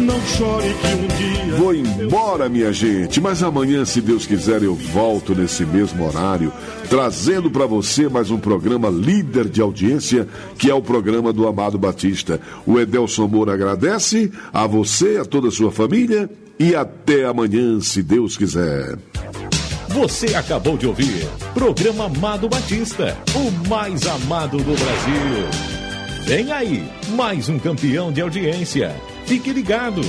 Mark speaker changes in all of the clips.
Speaker 1: Não chore que um dia...
Speaker 2: Vou embora, minha gente, mas amanhã, se Deus quiser, eu volto nesse mesmo horário, trazendo para você mais um programa líder de audiência, que é o programa do Amado Batista. O Edelson Moura agradece a você, a toda a sua família, e até amanhã, se Deus quiser.
Speaker 3: Você acabou de ouvir Programa Amado Batista, o mais amado do Brasil. Vem aí, mais um campeão de audiência. Fique ligado.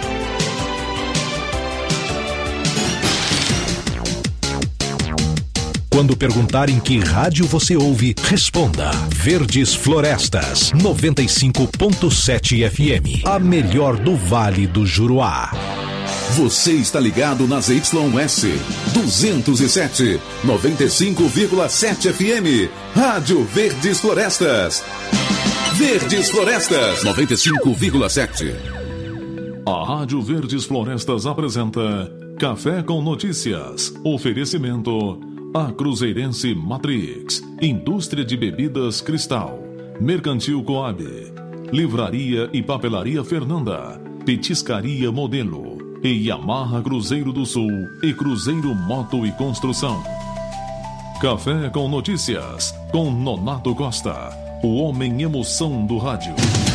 Speaker 4: Quando perguntarem que rádio você ouve, responda Verdes Florestas, 95.7 FM, a melhor do Vale do Juruá.
Speaker 5: Você está ligado nas YS 207, 95,7 FM, Rádio Verdes Florestas. Verdes Florestas, 95,7.
Speaker 6: A Rádio Verdes Florestas apresenta Café com Notícias. Oferecimento A Cruzeirense Matrix, Indústria de Bebidas Cristal, Mercantil Coab, Livraria e Papelaria Fernanda, Petiscaria Modelo e Yamaha Cruzeiro do Sul e Cruzeiro Moto e Construção. Café com Notícias, com Nonato Costa, o homem emoção do rádio.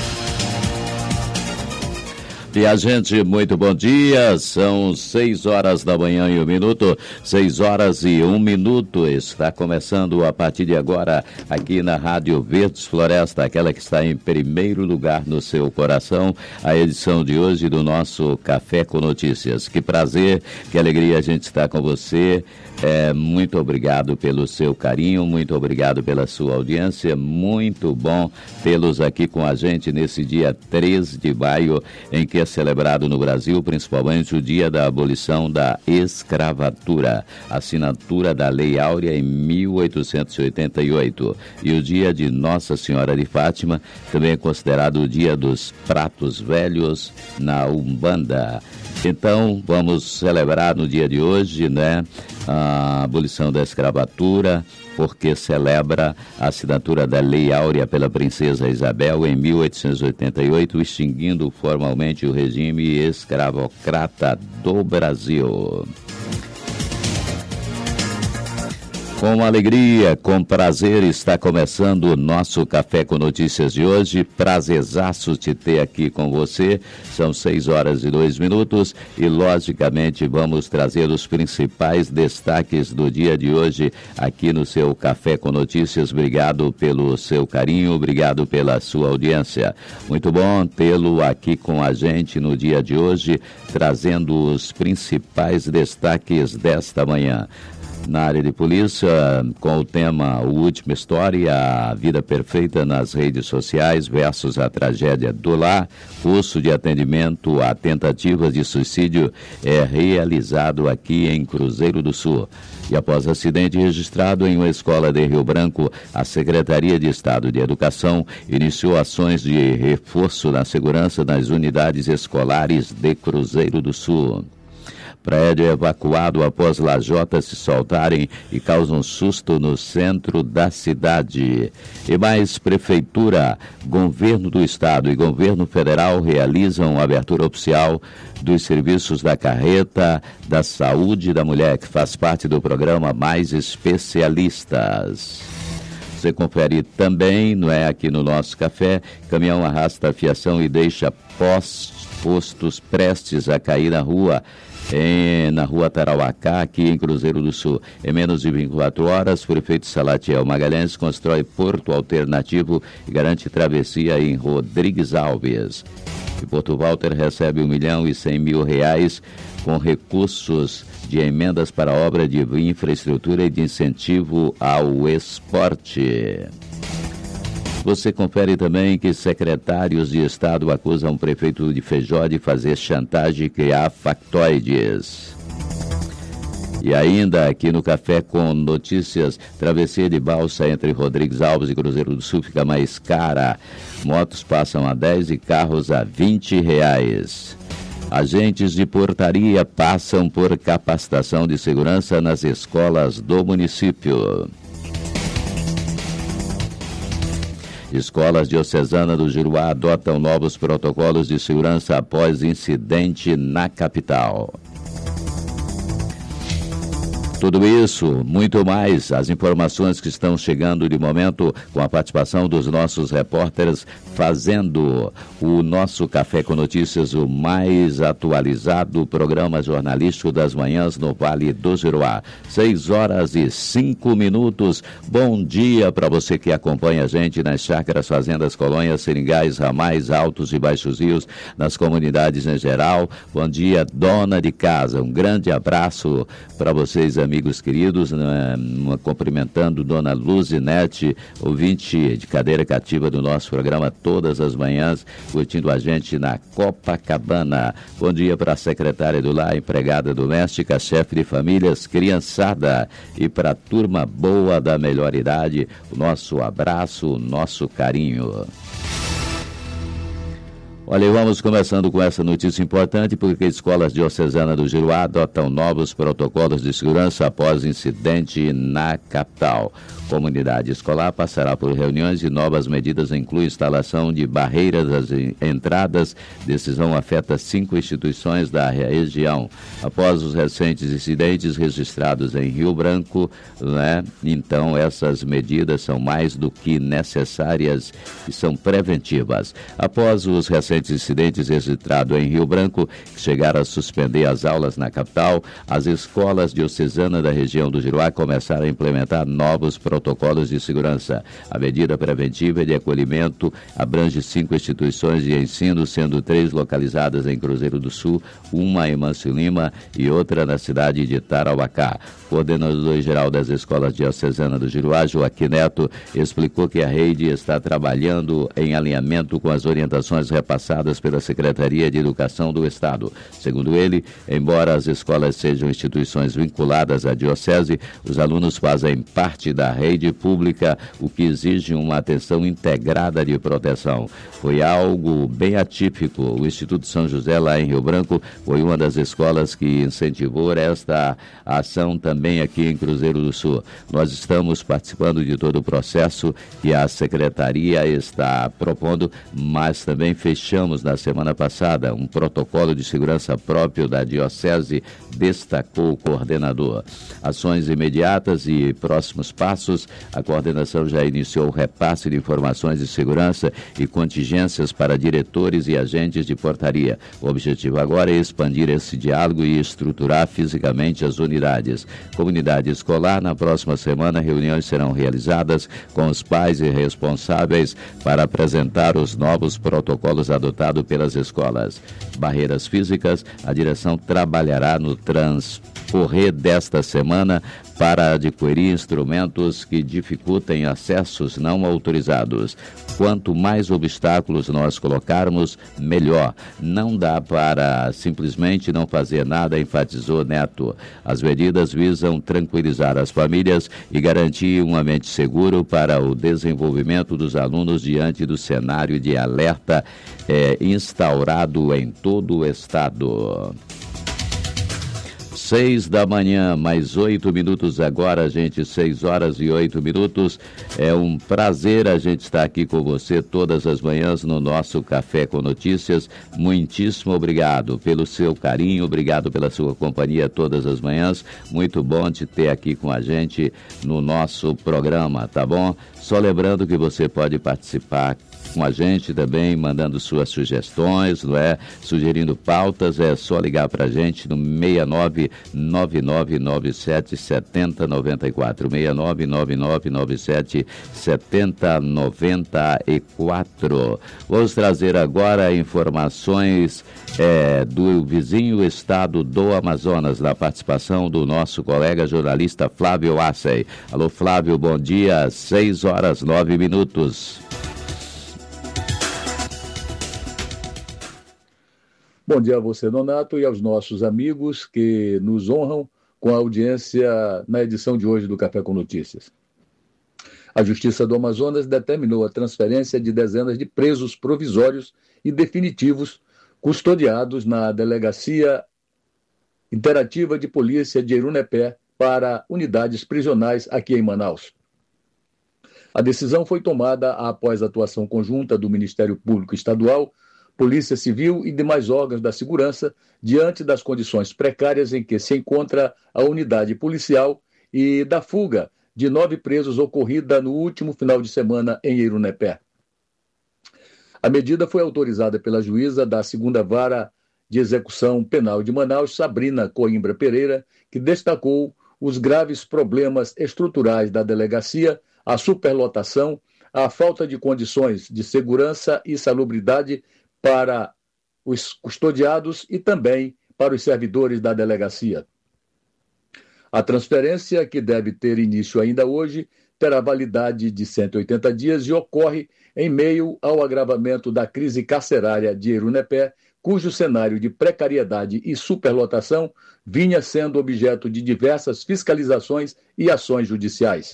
Speaker 7: E a gente, muito bom dia, são 6 horas da manhã e 1 minuto, 6 horas e 1 minuto, está começando a partir de agora aqui na Rádio Verdes Floresta, aquela que está em primeiro lugar no seu coração, a edição de hoje do nosso Café com Notícias. Que prazer, que alegria a gente estar com você. Muito obrigado pelo seu carinho, muito obrigado pela sua audiência, muito bom tê-los aqui com a gente nesse dia 3 de maio, em que é celebrado no Brasil, principalmente o dia da abolição da escravatura, assinatura da Lei Áurea em 1888, e o dia de Nossa Senhora de Fátima, também é considerado o dia dos pratos velhos na Umbanda. Então, vamos celebrar no dia de hoje, né, a abolição da escravatura, porque celebra a assinatura da Lei Áurea pela Princesa Isabel em 1888, extinguindo formalmente o regime escravocrata do Brasil. Com alegria, com prazer, está começando o nosso Café com Notícias de hoje. Prazerzaço te ter aqui com você. São 6 horas e 2 minutos e, logicamente, vamos trazer os principais destaques do dia de hoje aqui no seu Café com Notícias. Obrigado pelo seu carinho, obrigado pela sua audiência. Muito bom tê-lo aqui com a gente no dia de hoje, trazendo os principais destaques desta manhã. Na área de polícia, com o tema O Última História, a vida perfeita nas redes sociais versus a tragédia do lar, curso de atendimento a tentativas de suicídio é realizado aqui em Cruzeiro do Sul. E após acidente registrado em uma escola de Rio Branco, a Secretaria de Estado de Educação iniciou ações de reforço na segurança nas unidades escolares de Cruzeiro do Sul. Prédio evacuado após lajotas se soltarem e causam susto no centro da cidade. E mais Prefeitura, Governo do Estado e Governo Federal realizam a abertura oficial dos serviços da Carreta da Saúde da Mulher, que faz parte do programa Mais Especialistas. Você confere também, não é, aqui no nosso café, caminhão arrasta a fiação e deixa postos prestes a cair na rua. Na rua Tarauacá, aqui em Cruzeiro do Sul. Em menos de 24 horas, o prefeito Salatiel Magalhães constrói porto alternativo e garante travessia em Rodrigues Alves. E Porto Walter recebe R$1.100.000 com recursos de emendas para obra de infraestrutura e de incentivo ao esporte. Você confere também que secretários de Estado acusam o prefeito de Feijó de fazer chantagem e criar factoides. E ainda aqui no Café com Notícias, travessia de balsa entre Rodrigues Alves e Cruzeiro do Sul fica mais cara. Motos passam a R$10 e carros a R$20. Agentes de portaria passam por capacitação de segurança nas escolas do município. Escolas Diocesana do Juruá adotam novos protocolos de segurança após incidente na capital. Tudo isso, muito mais, as informações que estão chegando de momento com a participação dos nossos repórteres, fazendo o nosso Café com Notícias, o mais atualizado programa jornalístico das manhãs no Vale do Juruá. 6h05. Bom dia para você que acompanha a gente nas chácaras, fazendas, colônias, seringais, ramais, altos e baixos rios, nas comunidades em geral. Bom dia, dona de casa. Um grande abraço para vocês, amigos queridos, cumprimentando Dona Luzinete, ouvinte de cadeira cativa do nosso programa todas as manhãs, curtindo a gente na Copacabana. Bom dia para a secretária do lar, empregada doméstica, chefe de famílias, criançada, e para a turma boa da melhor idade, o nosso abraço, o nosso carinho. Olha, vamos começando com essa notícia importante, porque escolas diocesanas do Juruá adotam novos protocolos de segurança após incidente na capital. Comunidade escolar passará por reuniões e novas medidas incluem instalação de barreiras às entradas. Decisão afeta 5 instituições da região. Após os recentes incidentes registrados em Rio Branco, então essas medidas são mais do que necessárias e são preventivas. Após os recentes incidentes registrados em Rio Branco, que chegaram a suspender as aulas na capital, as escolas diocesanas da região do Juruá começaram a implementar novos protocolos de segurança. A medida preventiva de acolhimento abrange 5 instituições de ensino, sendo 3 localizadas em Cruzeiro do Sul, uma em Mâncio Lima e outra na cidade de Tarauacá. O coordenador-geral das escolas diocesanas do Juruá, Joaquim Neto, explicou que a rede está trabalhando em alinhamento com as orientações repassadas pela Secretaria de Educação do Estado. Segundo ele, embora as escolas sejam instituições vinculadas à diocese, os alunos fazem parte da rede pública, o que exige uma atenção integrada de proteção. Foi algo bem atípico. O Instituto São José, lá em Rio Branco, foi uma das escolas que incentivou esta ação também aqui em Cruzeiro do Sul. Nós estamos participando de todo o processo que a Secretaria está propondo, mas também fechamos na semana passada um protocolo de segurança próprio da Diocese, destacou o coordenador. Ações imediatas e próximos passos. A coordenação já iniciou o repasse de informações de segurança e contingências para diretores e agentes de portaria. O objetivo agora é expandir esse diálogo e estruturar fisicamente as unidades. Comunidade escolar, na próxima semana, reuniões serão realizadas com os pais e responsáveis para apresentar os novos protocolos adotados pelas escolas. Barreiras físicas, a direção trabalhará no transcorrer desta semana para adquirir instrumentos que dificultem acessos não autorizados. Quanto mais obstáculos nós colocarmos, melhor. Não dá para simplesmente não fazer nada, enfatizou Neto. As medidas visam tranquilizar as famílias e garantir um ambiente seguro para o desenvolvimento dos alunos diante do cenário de alerta instaurado em todo o estado. 6 da manhã, mais 8 minutos agora, gente, 6h08. É um prazer a gente estar aqui com você todas as manhãs no nosso Café com Notícias. Muitíssimo obrigado pelo seu carinho, obrigado pela sua companhia todas as manhãs. Muito bom te ter aqui com a gente no nosso programa, tá bom? Só lembrando que você pode participar com a gente também, mandando suas sugestões, sugerindo pautas, é só ligar para a gente no 6999977094, 6999977094. Vamos trazer agora informações do vizinho estado do Amazonas, na participação do nosso colega jornalista Flávio Assay. Alô, Flávio, bom dia, 6h09.
Speaker 8: Bom dia a você, Donato, e aos nossos amigos que nos honram com a audiência na edição de hoje do Café com Notícias. A Justiça do Amazonas determinou a transferência de dezenas de presos provisórios e definitivos custodiados na Delegacia Interativa de Polícia de Irunepé para unidades prisionais aqui em Manaus. A decisão foi tomada após a atuação conjunta do Ministério Público Estadual, Polícia Civil e demais órgãos da segurança, diante das condições precárias em que se encontra a unidade policial e da fuga de 9 presos ocorrida no último final de semana em Eirunepé. A medida foi autorizada pela juíza da 2ª Vara de Execução Penal de Manaus, Sabrina Coimbra Pereira, que destacou os graves problemas estruturais da delegacia, a superlotação, a falta de condições de segurança e salubridade para os custodiados e também para os servidores da delegacia. A transferência, que deve ter início ainda hoje, terá validade de 180 dias e ocorre em meio ao agravamento da crise carcerária de Eirunepé, cujo cenário de precariedade e superlotação vinha sendo objeto de diversas fiscalizações e ações judiciais.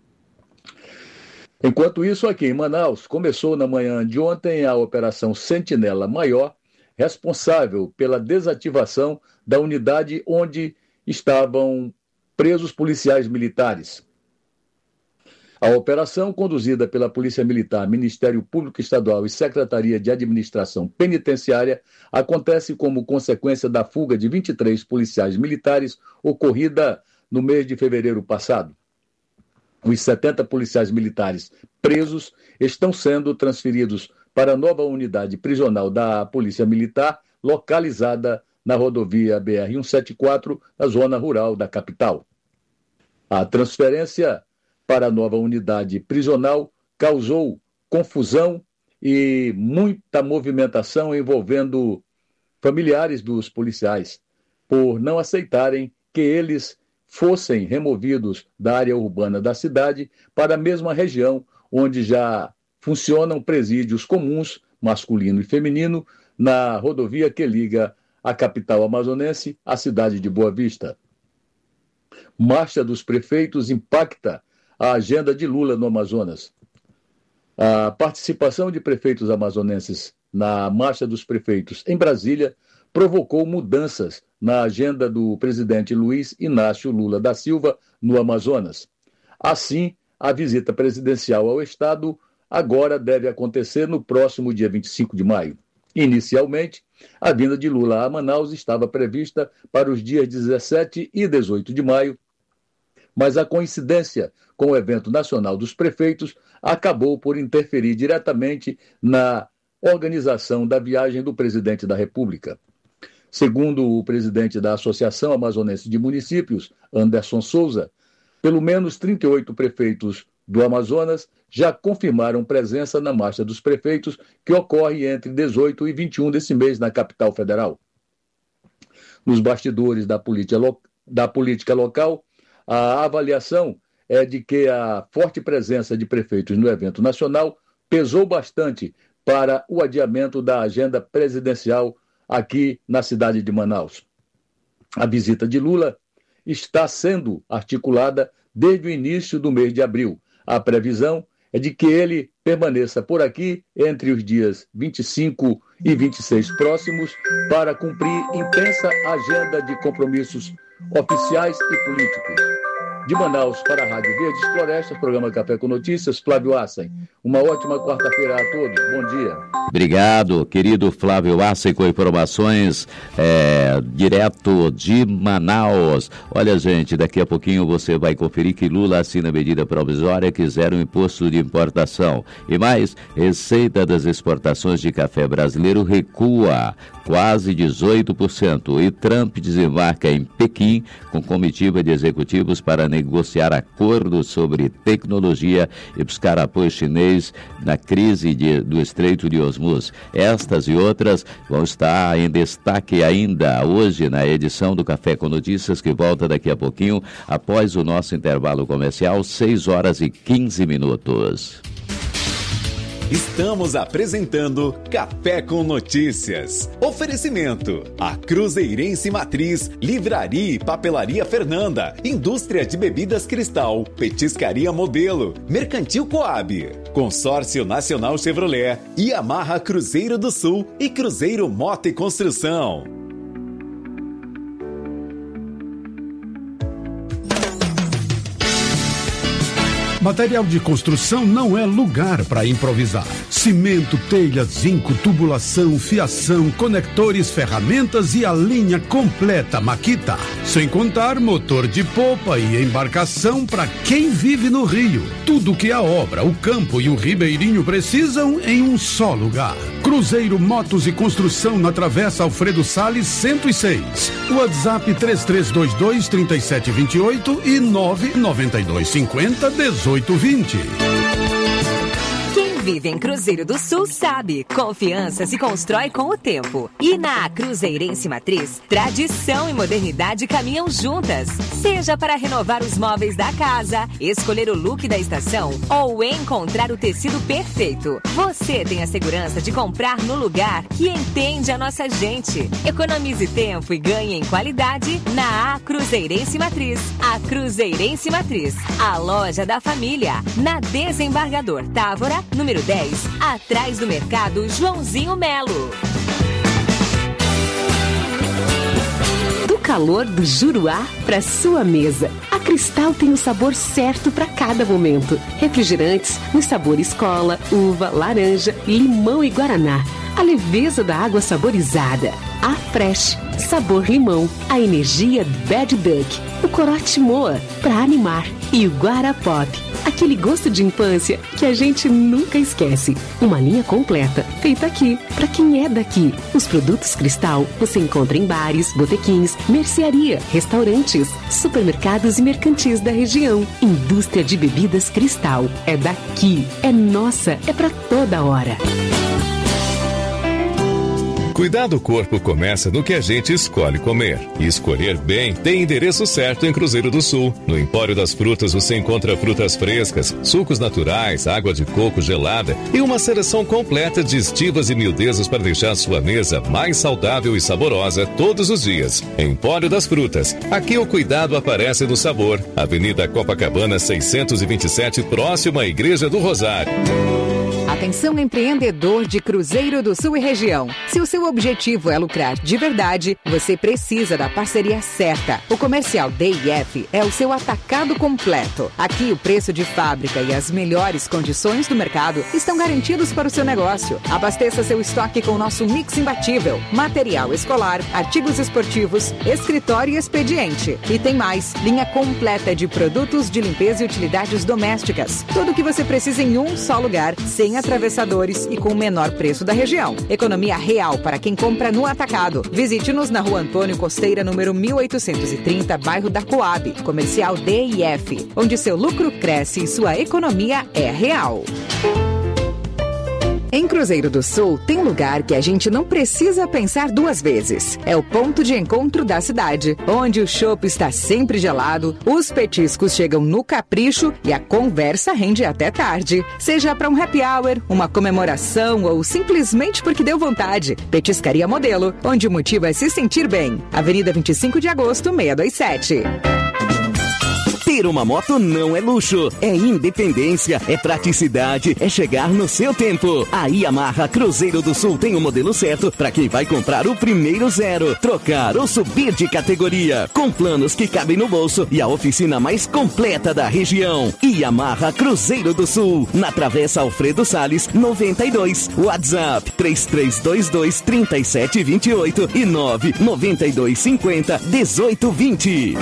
Speaker 8: Enquanto isso, aqui em Manaus, começou na manhã de ontem a Operação Sentinela Maior, responsável pela desativação da unidade onde estavam presos policiais militares. A operação, conduzida pela Polícia Militar, Ministério Público Estadual e Secretaria de Administração Penitenciária, acontece como consequência da fuga de 23 policiais militares ocorrida no mês de fevereiro passado. Os 70 policiais militares presos estão sendo transferidos para a nova unidade prisional da Polícia Militar, localizada na rodovia BR-174, na zona rural da capital. A transferência para a nova unidade prisional causou confusão e muita movimentação envolvendo familiares dos policiais, por não aceitarem que eles fossem removidos da área urbana da cidade para a mesma região onde já funcionam presídios comuns, masculino e feminino, na rodovia que liga a capital amazonense à cidade de Boa Vista. Marcha dos prefeitos impacta a agenda de Lula no Amazonas. A participação de prefeitos amazonenses na Marcha dos Prefeitos em Brasília provocou mudanças na agenda do presidente Luiz Inácio Lula da Silva no Amazonas. Assim, a visita presidencial ao estado agora deve acontecer no próximo dia 25 de maio. Inicialmente, a vinda de Lula a Manaus estava prevista para os dias 17 e 18 de maio, mas a coincidência com o evento nacional dos prefeitos acabou por interferir diretamente na organização da viagem do presidente da República. Segundo o presidente da Associação Amazonense de Municípios, Anderson Souza, pelo menos 38 prefeitos do Amazonas já confirmaram presença na Marcha dos Prefeitos, que ocorre entre 18 e 21 desse mês na capital federal. Nos bastidores da política local, a avaliação é de que a forte presença de prefeitos no evento nacional pesou bastante para o adiamento da agenda presidencial aqui na cidade de Manaus. A visita de Lula está sendo articulada desde o início do mês de abril. A previsão é de que ele permaneça por aqui entre os dias 25 e 26 próximos para cumprir intensa agenda de compromissos oficiais e políticos. De Manaus para a Rádio Verdes Florestas, programa Café com Notícias, Flávio Assen. Uma ótima quarta-feira a todos. Bom dia.
Speaker 7: Obrigado, querido Flávio Assen, com informações direto de Manaus. Olha, gente, daqui a pouquinho você vai conferir que Lula assina medida provisória que zera o imposto de importação. E mais, receita das exportações de café brasileiro recua quase 18%. E Trump desembarca em Pequim com comitiva de executivos para negociar acordos sobre tecnologia e buscar apoio chinês na crise do Estreito de Hormuz. Estas e outras vão estar em destaque ainda hoje na edição do Café com Notícias, que volta daqui a pouquinho, após o nosso intervalo comercial, 6h15.
Speaker 9: Estamos apresentando Café com Notícias. Oferecimento: a Cruzeirense Matriz, Livraria e Papelaria Fernanda, Indústria de Bebidas Cristal, Petiscaria Modelo, Mercantil Coab, Consórcio Nacional Chevrolet, Yamaha Cruzeiro do Sul e Cruzeiro Moto e Construção.
Speaker 10: Material de construção não é lugar para improvisar. Cimento, telha, zinco, tubulação, fiação, conectores, ferramentas e a linha completa Makita. Sem contar motor de popa e embarcação para quem vive no Rio. Tudo que a obra, o campo e o ribeirinho precisam em um só lugar. Cruzeiro Motos e Construção na Travessa Alfredo Salles 106. WhatsApp 3322-3728 e 99250-1820.
Speaker 11: Quem vive em Cruzeiro do Sul sabe, confiança se constrói com o tempo. E na Cruzeirense Matriz, tradição e modernidade caminham juntas. Seja para renovar os móveis da casa, escolher o look da estação ou encontrar o tecido perfeito, você tem a segurança de comprar no lugar que entende a nossa gente. Economize tempo e ganhe em qualidade na Cruzeirense Matriz. A Cruzeirense Matriz, a loja da família, na Desembargador Távora, número 10, atrás do mercado Joãozinho Melo.
Speaker 12: Do calor do Juruá para sua mesa, a Cristal tem o sabor certo para cada momento. Refrigerantes nos sabores cola, uva, laranja, limão e guaraná. A leveza da água saborizada. A Fresh, sabor limão. A energia Bad Duck. O corote Moa, para animar. E o Guarapop, aquele gosto de infância que a gente nunca esquece. Uma linha completa, feita aqui, para quem é daqui. Os produtos Cristal você encontra em bares, botequins, mercearia, restaurantes, supermercados e mercantis da região. Indústria de bebidas Cristal. É daqui, é nossa, é para toda hora.
Speaker 13: Cuidar do corpo começa no que a gente escolhe comer. E escolher bem tem endereço certo em Cruzeiro do Sul. No Empório das Frutas você encontra frutas frescas, sucos naturais, água de coco gelada e uma seleção completa de estivas e miudezas para deixar sua mesa mais saudável e saborosa todos os dias. Empório das Frutas. Aqui o cuidado aparece no sabor. Avenida Copacabana 627, próximo à Igreja do Rosário.
Speaker 14: Atenção, empreendedor de Cruzeiro do Sul e região. Se o seu objetivo é lucrar de verdade, você precisa da parceria certa. O Comercial DIF é o seu atacado completo. Aqui o preço de fábrica e as melhores condições do mercado estão garantidos para o seu negócio. Abasteça seu estoque com o nosso mix imbatível. Material escolar, artigos esportivos, escritório e expediente. E tem mais, linha completa de produtos de limpeza e utilidades domésticas. Tudo o que você precisa em um só lugar, sem atravessadores e com o menor preço da região. Economia real para quem compra no atacado. Visite-nos na Rua Antônio Costeira, número 1830, bairro da Coab. Comercial DIF, onde seu lucro cresce e sua economia é real. Em Cruzeiro do Sul, tem lugar que a gente não precisa pensar duas vezes. É o ponto de encontro da cidade, onde o chopp está sempre gelado, os petiscos chegam no capricho e a conversa rende até tarde. Seja para um happy hour, uma comemoração ou simplesmente porque deu vontade. Petiscaria Modelo, onde o motivo é se sentir bem. Avenida 25 de Agosto, 627.
Speaker 15: Ter uma moto não é luxo, é independência, é praticidade, é chegar no seu tempo. A Yamaha Cruzeiro do Sul tem o modelo certo para quem vai comprar o primeiro zero, trocar ou subir de categoria, com planos que cabem no bolso e a oficina mais completa da região. Yamaha Cruzeiro do Sul, na Travessa Alfredo Salles, 92. WhatsApp 3322-3728 e 99250-1820.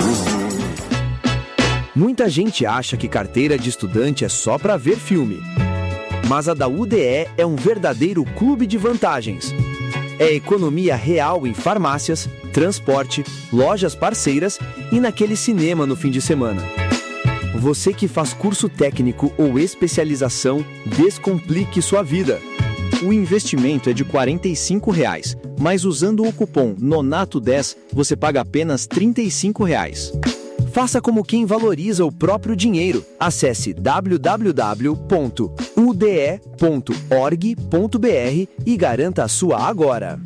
Speaker 16: Muita gente acha que carteira de estudante é só para ver filme. Mas a da UDE é um verdadeiro clube de vantagens. É economia real em farmácias, transporte, lojas parceiras e naquele cinema no fim de semana. Você que faz curso técnico ou especialização, descomplique sua vida. O investimento é de R$ 45, mas usando o cupom NONATO10 você paga apenas R$ 35. Faça como quem valoriza o próprio dinheiro. Acesse www.ude.org.br e garanta a sua agora.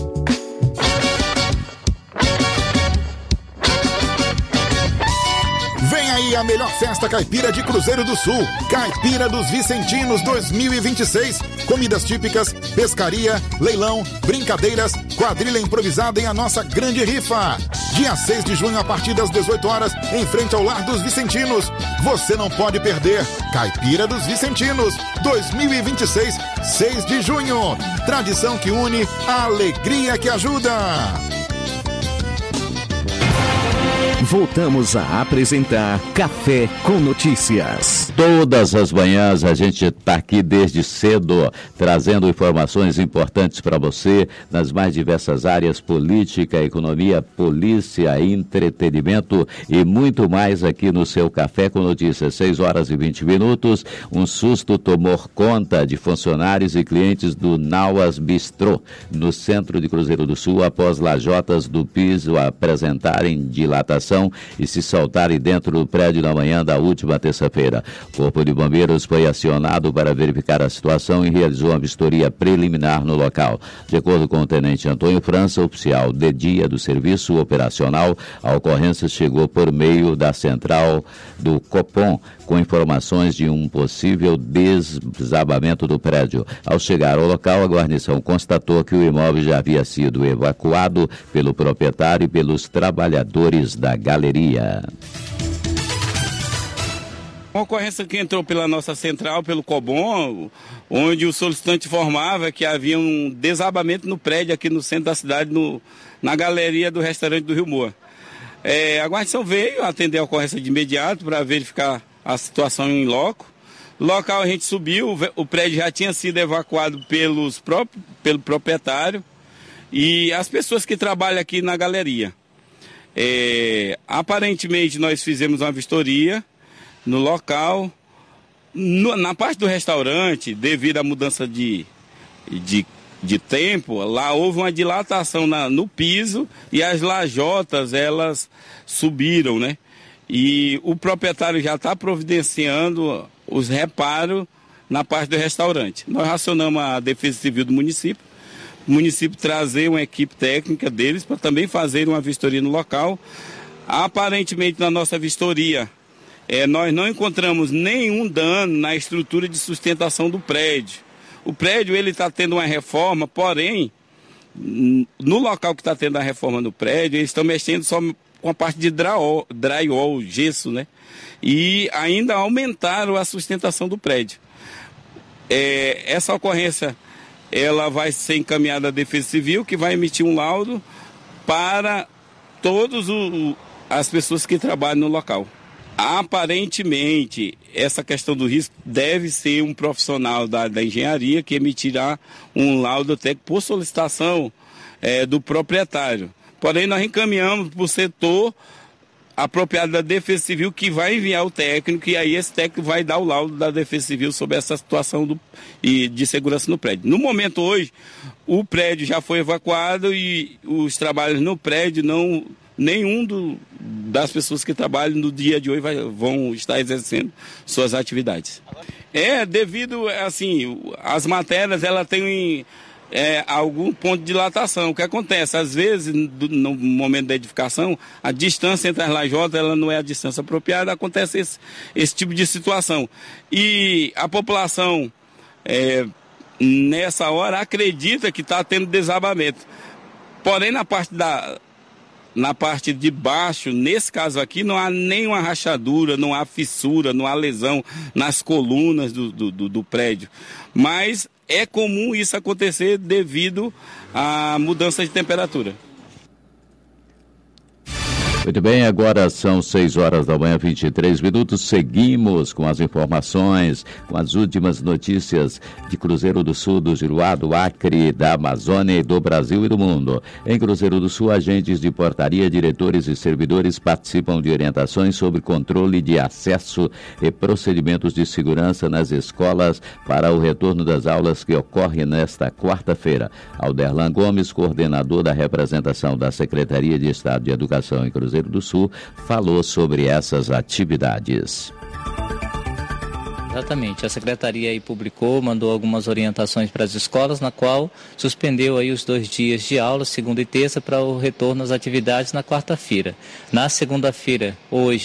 Speaker 17: Vem aí a melhor festa caipira de Cruzeiro do Sul. Caipira dos Vicentinos 2026. Comidas típicas, pescaria, leilão, brincadeiras Quadrilha improvisada em a nossa grande rifa. Dia 6 de junho, a partir das 18 horas, em frente ao Lar dos Vicentinos. Você não pode perder. Caipira dos Vicentinos, 2026, 6 de junho. Tradição que une, a alegria que ajuda.
Speaker 15: Voltamos a apresentar Café com Notícias.
Speaker 7: Todas as manhãs a gente está aqui desde cedo, trazendo informações importantes para você nas mais diversas áreas: política, economia, polícia, entretenimento e muito mais aqui no seu Café com Notícias. 6 horas e 20 minutos. Um susto tomou conta de funcionários e clientes do Nauas Bistrô, no centro de Cruzeiro do Sul, após lajotas do piso apresentarem dilatação e se soltarem dentro do prédio na manhã da última terça-feira. O Corpo de Bombeiros foi acionado para verificar a situação e realizou uma vistoria preliminar no local. De acordo com o tenente Antônio França, oficial de dia do serviço operacional, a ocorrência chegou por meio da central do Copom, com informações de um possível desabamento do prédio. Ao chegar ao local, a guarnição constatou que o imóvel já havia sido evacuado pelo proprietário e pelos trabalhadores da galeria.
Speaker 18: Uma ocorrência que entrou pela nossa central, pelo Cobom, onde o solicitante informava que havia um desabamento no prédio aqui no centro da cidade, na galeria do restaurante do Rio Moa. A guarnição veio atender a ocorrência de imediato para verificar a situação em loco. Local a gente subiu, o prédio já tinha sido evacuado pelo proprietário e as pessoas que trabalham aqui na galeria. Aparentemente nós fizemos uma vistoria no local. Na parte do restaurante, devido à mudança de tempo, lá houve uma dilatação no piso e as lajotas elas subiram, né? E o proprietário já está providenciando os reparos na parte do restaurante. Nós acionamos a Defesa Civil do município, o município trazer uma equipe técnica deles para também fazer uma vistoria no local. Aparentemente, na nossa vistoria, nós não encontramos nenhum dano na estrutura de sustentação do prédio. O prédio está tendo uma reforma, porém, no local que está tendo a reforma no prédio, eles estão mexendo só com a parte de drywall, gesso, né? E ainda aumentaram a sustentação do prédio. Essa ocorrência, ela vai ser encaminhada à Defesa Civil, que vai emitir um laudo para todas as pessoas que trabalham no local. Aparentemente, essa questão do risco deve ser um profissional da engenharia que emitirá um laudo técnico por solicitação do proprietário. Porém, nós encaminhamos para o setor apropriado da Defesa Civil, que vai enviar o técnico, e aí esse técnico vai dar o laudo da Defesa Civil sobre essa situação de segurança no prédio. No momento hoje, o prédio já foi evacuado e os trabalhos no prédio, nenhum das pessoas que trabalham no dia de hoje vão estar exercendo suas atividades. Devido, assim, as matérias, ela tem algum ponto de dilatação. O que acontece? Às vezes, no momento da edificação, a distância entre as lajotas ela não é a distância apropriada, acontece esse tipo de situação. E a população, nessa hora, acredita que está tendo desabamento. Porém, na parte de baixo, nesse caso aqui, não há nenhuma rachadura, não há fissura, não há lesão nas colunas do prédio. Mas é comum isso acontecer devido à mudança de temperatura.
Speaker 7: Muito bem, agora são 6 horas da manhã, 23 minutos. Seguimos com as informações, com as últimas notícias de Cruzeiro do Sul, do Juruá, do Acre, da Amazônia, do Brasil e do mundo. Em Cruzeiro do Sul, agentes de portaria, diretores e servidores participam de orientações sobre controle de acesso e procedimentos de segurança nas escolas para o retorno das aulas que ocorre nesta quarta-feira. Alderlan Gomes, coordenador da representação da Secretaria de Estado de Educação em Cruzeiro do Sul, falou sobre essas atividades.
Speaker 19: Exatamente, a Secretaria aí mandou algumas orientações para as escolas, na qual suspendeu aí os 2 dias de aula, segunda e terça, para o retorno às atividades na quarta-feira. Na segunda-feira, hoje,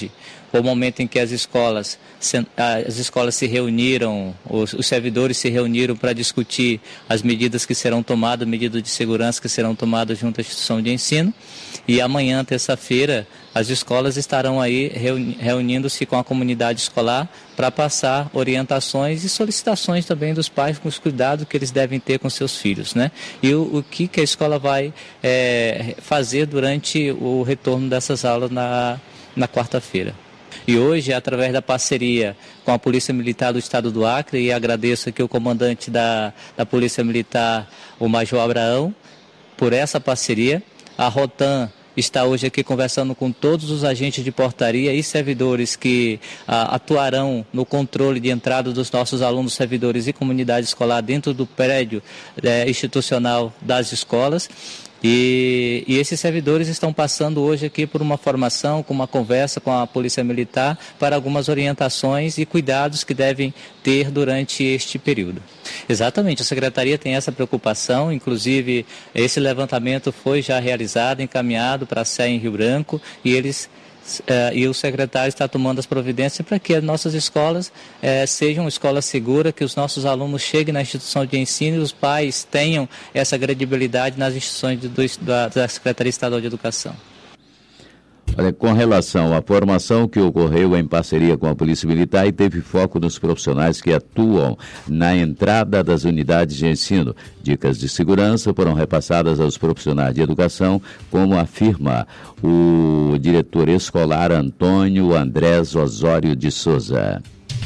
Speaker 19: o momento em que as escolas se reuniram, os servidores se reuniram para discutir as medidas que serão tomadas, medidas de segurança que serão tomadas junto à instituição de ensino. E amanhã, terça-feira, as escolas estarão aí reunindo-se com a comunidade escolar para passar orientações e solicitações também dos pais com os cuidados que eles devem ter com seus filhos, né? E o que a escola vai fazer durante o retorno dessas aulas na quarta-feira. E hoje, através da parceria com a Polícia Militar do Estado do Acre, e agradeço aqui o comandante da Polícia Militar, o Major Abraão, por essa parceria. A Rotan está hoje aqui conversando com todos os agentes de portaria e servidores que atuarão no controle de entrada dos nossos alunos, servidores e comunidade escolar dentro do prédio institucional das escolas. E esses servidores estão passando hoje aqui por uma formação, com uma conversa com a Polícia Militar para algumas orientações e cuidados que devem ter durante este período. Exatamente, a Secretaria tem essa preocupação, inclusive esse levantamento foi já realizado, encaminhado para a SE em Rio Branco e o secretário está tomando as providências para que as nossas escolas sejam escolas seguras, que os nossos alunos cheguem na instituição de ensino e os pais tenham essa credibilidade nas instituições da Secretaria Estadual de Educação.
Speaker 7: Olha, com relação à formação que ocorreu em parceria com a Polícia Militar e teve foco nos profissionais que atuam na entrada das unidades de ensino. Dicas de segurança foram repassadas aos profissionais de educação, como afirma o diretor escolar Antônio Andrés Osório de Souza.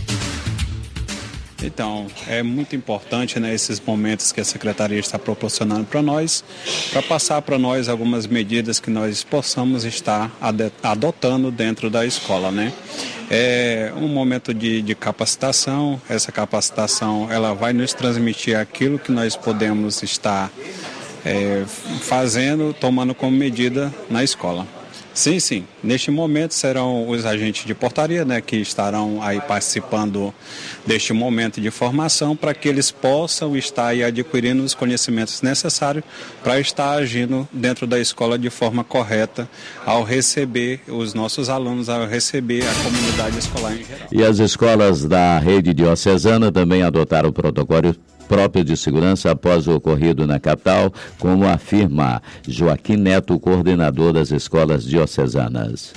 Speaker 20: Então, é muito importante, né, esses momentos que a Secretaria está proporcionando para nós, para passar para nós algumas medidas que nós possamos estar adotando dentro da escola, né? É um momento de capacitação. Essa capacitação ela vai nos transmitir aquilo que nós podemos estar fazendo, tomando como medida na escola. Sim. Neste momento serão os agentes de portaria, né, que estarão aí participando deste momento de formação para que eles possam estar aí adquirindo os conhecimentos necessários para estar agindo dentro da escola de forma correta ao receber os nossos alunos, ao receber a comunidade escolar em geral.
Speaker 7: E as escolas da rede diocesana também adotaram o protocolo próprio de segurança após o ocorrido na capital, como afirma Joaquim Neto, coordenador das escolas diocesanas.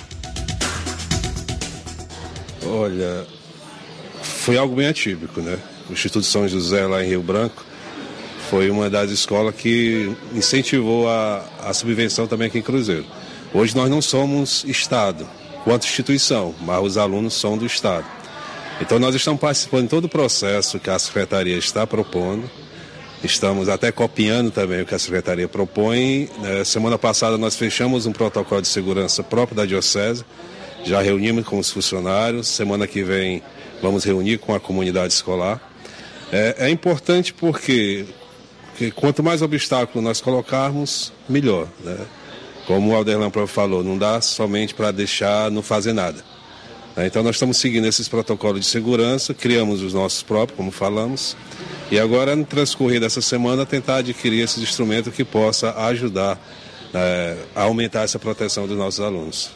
Speaker 21: Olha, foi algo bem atípico, né? O Instituto São José, lá em Rio Branco, foi uma das escolas que incentivou a subvenção também aqui em Cruzeiro. Hoje nós não somos Estado, quanto instituição, mas os alunos são do Estado. Então nós estamos participando de todo o processo que a Secretaria está propondo, estamos até copiando também o que a Secretaria propõe. Semana passada nós fechamos um protocolo de segurança próprio da Diocese, já reunimos com os funcionários, semana que vem vamos reunir com a comunidade escolar. É importante porque quanto mais obstáculo nós colocarmos, melhor, né? Como o Alderlan falou, não dá somente para deixar não fazer nada. Então nós estamos seguindo esses protocolos de segurança, criamos os nossos próprios, como falamos, e agora no transcorrer dessa semana tentar adquirir esses instrumentos que possa ajudar a aumentar essa proteção dos nossos alunos.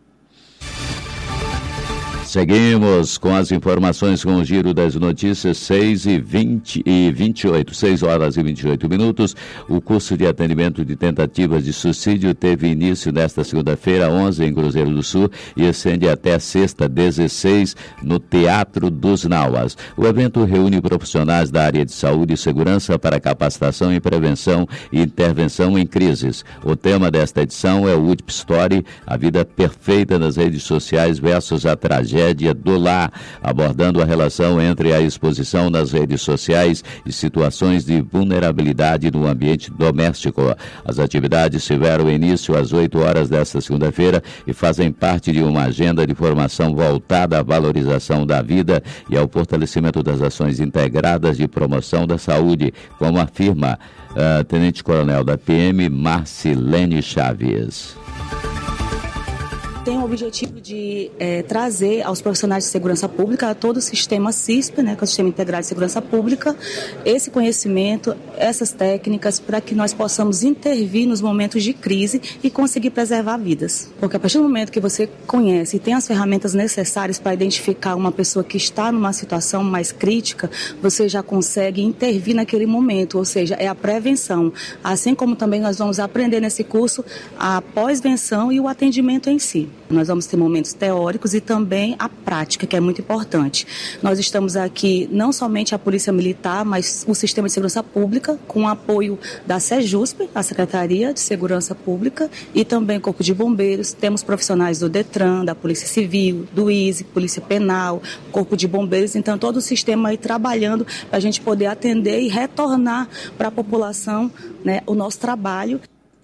Speaker 7: Seguimos com as informações com o Giro das Notícias, 6h28, 6 horas e 28 minutos. O curso de atendimento de tentativas de suicídio teve início nesta segunda-feira, 11, em Cruzeiro do Sul, e estende até sexta, 16, no Teatro dos Nauas. O evento reúne profissionais da área de saúde e segurança para capacitação em prevenção e intervenção em crises. O tema desta edição é o UTP Story, a vida perfeita nas redes sociais versus a tragédia do lar, abordando a relação entre a exposição nas redes sociais e situações de vulnerabilidade no ambiente doméstico. As atividades tiveram início às 8 horas desta segunda-feira e fazem parte de uma agenda de formação voltada à valorização da vida e ao fortalecimento das ações integradas de promoção da saúde, como afirma a Tenente Coronel da PM, Marcilene Chaves.
Speaker 1: tem o objetivo de trazer aos profissionais de segurança pública, a todo o sistema CISP, né, que é o Sistema Integrado de Segurança Pública, esse conhecimento, essas técnicas, para que nós possamos intervir nos momentos de crise e conseguir preservar vidas. Porque a partir do momento que você conhece e tem as ferramentas necessárias para identificar uma pessoa que está numa situação mais crítica, você já consegue intervir naquele momento, ou seja, é a prevenção. Assim como também nós vamos aprender nesse curso a pós-venção e o atendimento em si. Nós vamos ter momentos teóricos e também a prática, que é muito importante. Nós estamos aqui, não somente a Polícia Militar, mas o Sistema de Segurança Pública, com o apoio da SEJUSP, a Secretaria de Segurança Pública, e também o Corpo de Bombeiros. Temos profissionais do DETRAN, da Polícia Civil, do ISE, Polícia Penal, Corpo de Bombeiros. Então, todo o sistema aí trabalhando para a gente poder atender e retornar para a população, né, o nosso trabalho.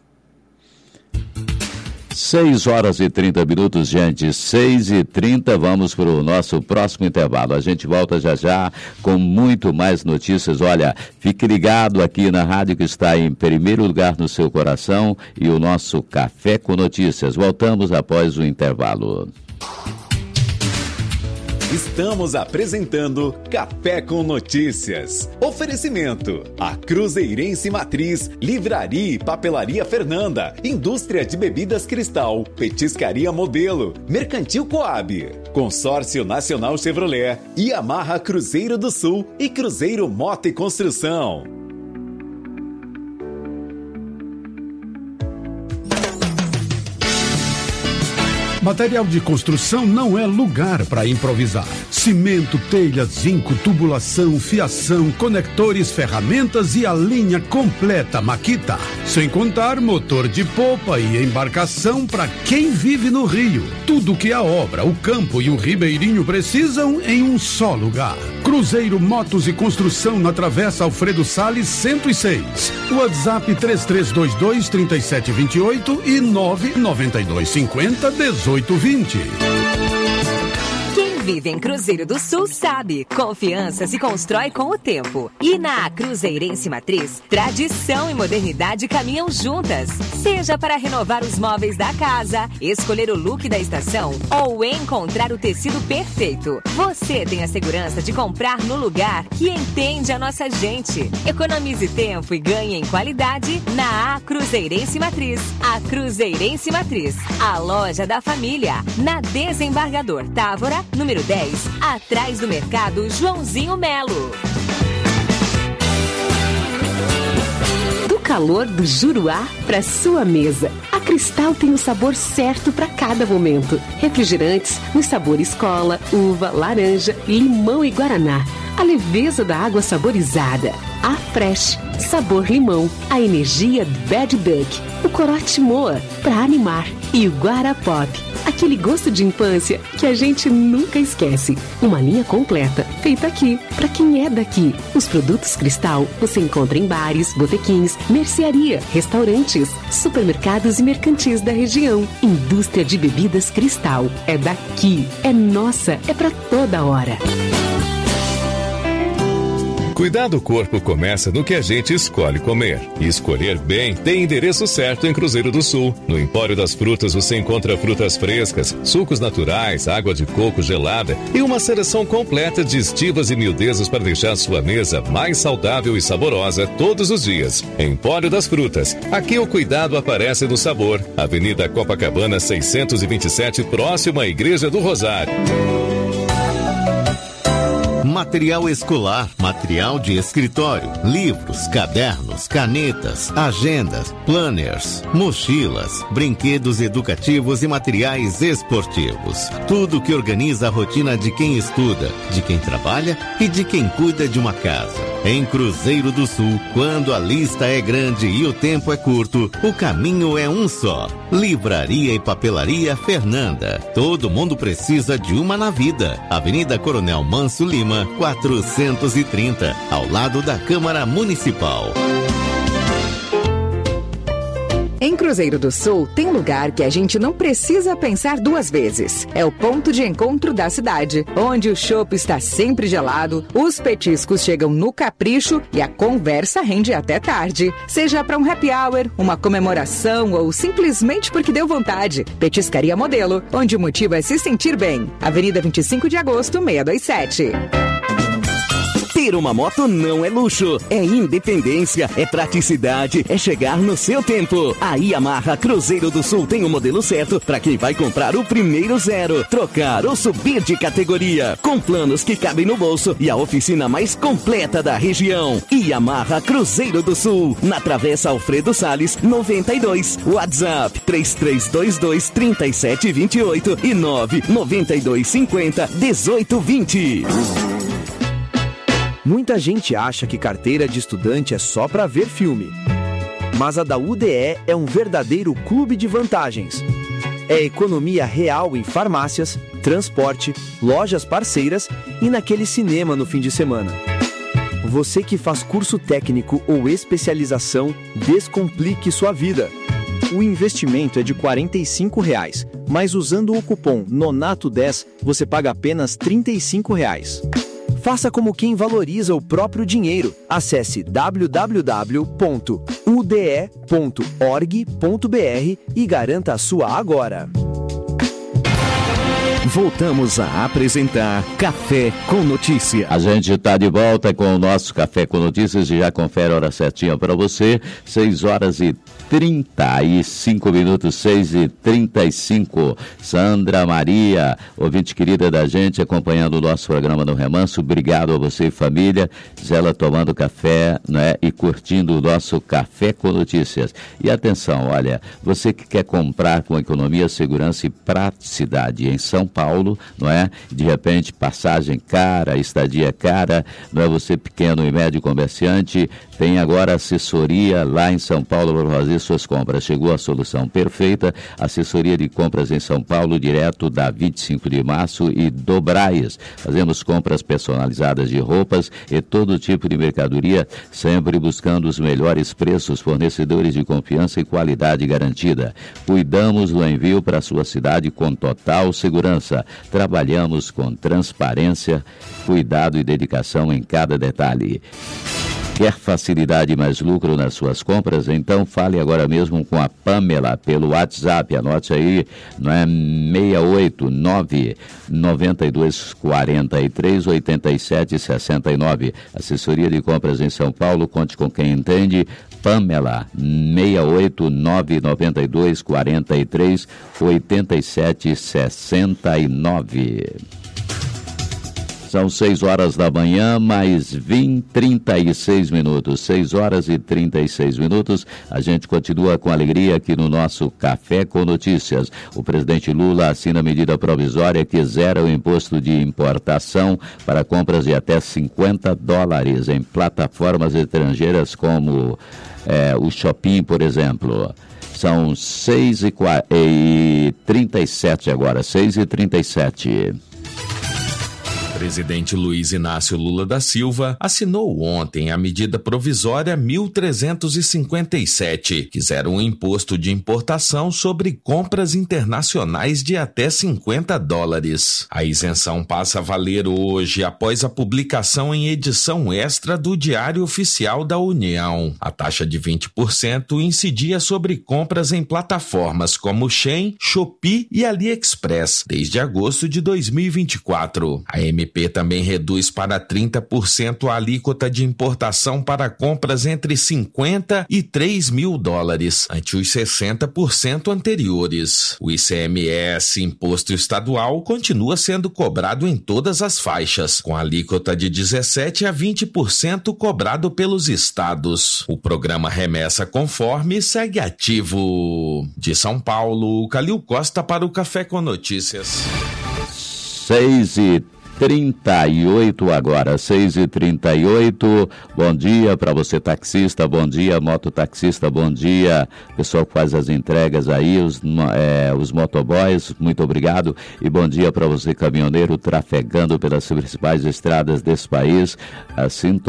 Speaker 7: 6h30, gente, 6h30, vamos para o nosso próximo intervalo. A gente volta já já com muito mais notícias. Olha, fique ligado aqui na rádio que está em primeiro lugar no seu coração e o nosso Café com Notícias. Voltamos após o intervalo.
Speaker 9: Estamos apresentando Café com Notícias. Oferecimento: a Cruzeirense Matriz, Livraria e Papelaria Fernanda, Indústria de Bebidas Cristal, Petiscaria Modelo, Mercantil Coab, Consórcio Nacional Chevrolet, Yamaha Cruzeiro do Sul e Cruzeiro Moto e Construção.
Speaker 10: Material de construção não é lugar para improvisar. Cimento, telha, zinco, tubulação, fiação, conectores, ferramentas e a linha completa Makita. Sem contar motor de popa e embarcação para quem vive no Rio. Tudo que a obra, o campo e o ribeirinho precisam em um só lugar. Cruzeiro Motos e Construção na Travessa Alfredo Salles 106. WhatsApp 3322-3728 e 99250-1820.
Speaker 11: Quem vive em Cruzeiro do Sul sabe, confiança se constrói com o tempo. E na Cruzeirense Matriz, tradição e modernidade caminham juntas. Seja para renovar os móveis da casa, escolher o look da estação ou encontrar o tecido perfeito, você tem a segurança de comprar no lugar que entende a nossa gente. Economize tempo e ganhe em qualidade na Cruzeirense Matriz. A Cruzeirense Matriz, a loja da família, na Desembargador Távora, número 10, atrás do Mercado Joãozinho Melo.
Speaker 12: Do calor do Juruá para sua mesa, a Cristal tem o sabor certo para cada momento. Refrigerantes nos sabores cola, uva, laranja, limão e guaraná. A leveza da água saborizada. A Fresh, sabor limão. A energia Bad Duck. O corote Moa, para animar. E o Guarapop, aquele gosto de infância que a gente nunca esquece. Uma linha completa, feita aqui, para quem é daqui. Os produtos Cristal você encontra em bares, botequins, mercearia, restaurantes, supermercados e mercantis da região. Indústria de Bebidas Cristal. É daqui, é nossa, é para toda hora.
Speaker 13: Cuidar do corpo começa no que a gente escolhe comer. E escolher bem tem endereço certo em Cruzeiro do Sul. No Empório das Frutas você encontra frutas frescas, sucos naturais, água de coco gelada e uma seleção completa de estivas e miudezas para deixar sua mesa mais saudável e saborosa todos os dias. Empório das Frutas. Aqui o cuidado aparece no sabor. Avenida Copacabana 627, próximo à Igreja do Rosário.
Speaker 22: Material escolar, material de escritório, livros, cadernos, canetas, agendas, planners, mochilas, brinquedos educativos e materiais esportivos. Tudo que organiza a rotina de quem estuda, de quem trabalha e de quem cuida de uma casa. Em Cruzeiro do Sul, quando a lista é grande e o tempo é curto, o caminho é um só. Livraria e Papelaria Fernanda. Todo mundo precisa de uma na vida. Avenida Coronel Mâncio Lima, 430, ao lado da Câmara Municipal.
Speaker 14: Em Cruzeiro do Sul tem um lugar que a gente não precisa pensar duas vezes. É o ponto de encontro da cidade, onde o chopp está sempre gelado, os petiscos chegam no capricho e a conversa rende até tarde. Seja para um happy hour, uma comemoração ou simplesmente porque deu vontade. Petiscaria Modelo, onde o motivo é se sentir bem. Avenida 25 de Agosto, 627.
Speaker 15: Ter uma moto não é luxo, é independência, é praticidade, é chegar no seu tempo. A Yamaha Cruzeiro do Sul tem o modelo certo para quem vai comprar o primeiro zero, trocar ou subir de categoria, com planos que cabem no bolso e a oficina mais completa da região. Yamaha Cruzeiro do Sul, na Travessa Alfredo Salles, 92. WhatsApp 3322-3728 e 99250-1820.
Speaker 16: Muita gente acha que carteira de estudante é só para ver filme. Mas a da UDE é um verdadeiro clube de vantagens. É economia real em farmácias, transporte, lojas parceiras e naquele cinema no fim de semana. Você que faz curso técnico ou especialização, descomplique sua vida. O investimento é de R$ 45, mas usando o cupom NONATO10 você paga apenas R$ 35. Faça como quem valoriza o próprio dinheiro. Acesse www.ude.org.br e garanta a sua agora.
Speaker 15: Voltamos a apresentar Café com Notícia.
Speaker 7: A gente está de volta com o nosso Café com Notícias e já confere a hora certinha para você. 6h35, 6h35. Sandra Maria, ouvinte querida da gente, acompanhando o nosso programa no Remanso. Obrigado a você e família. Diz ela tomando café, né, e curtindo o nosso Café com Notícias. E atenção, olha, você que quer comprar com economia, segurança e praticidade em São Paulo, não é? De repente, passagem cara, estadia cara, não é? Você pequeno e médio comerciante, tem agora assessoria lá em São Paulo para fazer suas compras. Chegou a solução perfeita, assessoria de compras em São Paulo, direto da 25 de março e do Brás. Fazemos compras personalizadas de roupas e todo tipo de mercadoria, sempre buscando os melhores preços, fornecedores de confiança e qualidade garantida. Cuidamos do envio para a sua cidade com total segurança. Trabalhamos com transparência, cuidado e dedicação em cada detalhe. Quer facilidade e mais lucro nas suas compras? Então fale agora mesmo com a Pamela pelo WhatsApp. Anote aí, não é? 689-9243-8769. Assessoria de compras em São Paulo, conte com quem entende. Pamela, 6899243-8769. São 6 horas da manhã, mais 36 minutos. 6 horas e 36 minutos. A gente continua com alegria aqui no nosso Café com Notícias. O presidente Lula assina medida provisória que zera o imposto de importação para compras de até $50 em plataformas estrangeiras como o Shopping, por exemplo. São 6h37 agora, 6h37.
Speaker 2: Presidente Luiz Inácio Lula da Silva assinou ontem a medida provisória 1357, que zera um imposto de importação sobre compras internacionais de até $50. A isenção passa a valer hoje, após a publicação em edição extra do Diário Oficial da União. A taxa de 20% incidia sobre compras em plataformas como Shein, Shopee e AliExpress, desde agosto de 2024. A MP também reduz para 30% a alíquota de importação para compras entre $50 e $3 mil, ante os 60% anteriores. O ICMS, imposto estadual, continua sendo cobrado em todas as faixas, com alíquota de 17% a 20% cobrado pelos estados. O programa Remessa Conforme segue ativo. De São Paulo, Calil Costa para o Café com Notícias.
Speaker 7: 6h38 agora, 6h38. Bom dia para você taxista, bom dia mototaxista, bom dia pessoal que faz as entregas aí, os motoboys, muito obrigado. E bom dia para você caminhoneiro trafegando pelas principais estradas desse país,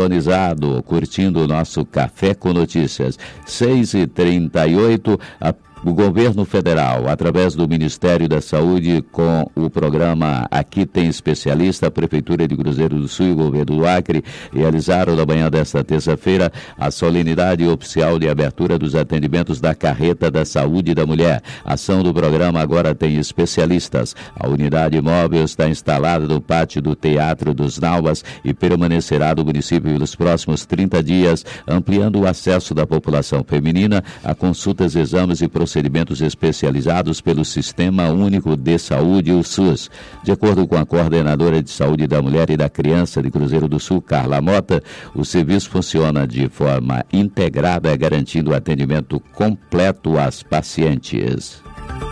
Speaker 7: sintonizado, curtindo o nosso Café com Notícias. 6h38, a O governo federal, através do Ministério da Saúde, com o programa Aqui Tem Especialista, a Prefeitura de Cruzeiro do Sul e o governo do Acre, realizaram na manhã desta terça-feira a solenidade oficial de abertura dos atendimentos da Carreta da Saúde da Mulher. A ação do programa Agora Tem Especialistas. A unidade móvel está instalada no pátio do Teatro dos Naubas e permanecerá no município pelos próximos 30 dias, ampliando o acesso da população feminina a consultas, exames e procedimentos especializados pelo Sistema Único de Saúde, o SUS. De acordo com a coordenadora de Saúde da Mulher e da Criança de Cruzeiro do Sul, Carla Mota, o serviço funciona de forma integrada, garantindo o atendimento completo às pacientes.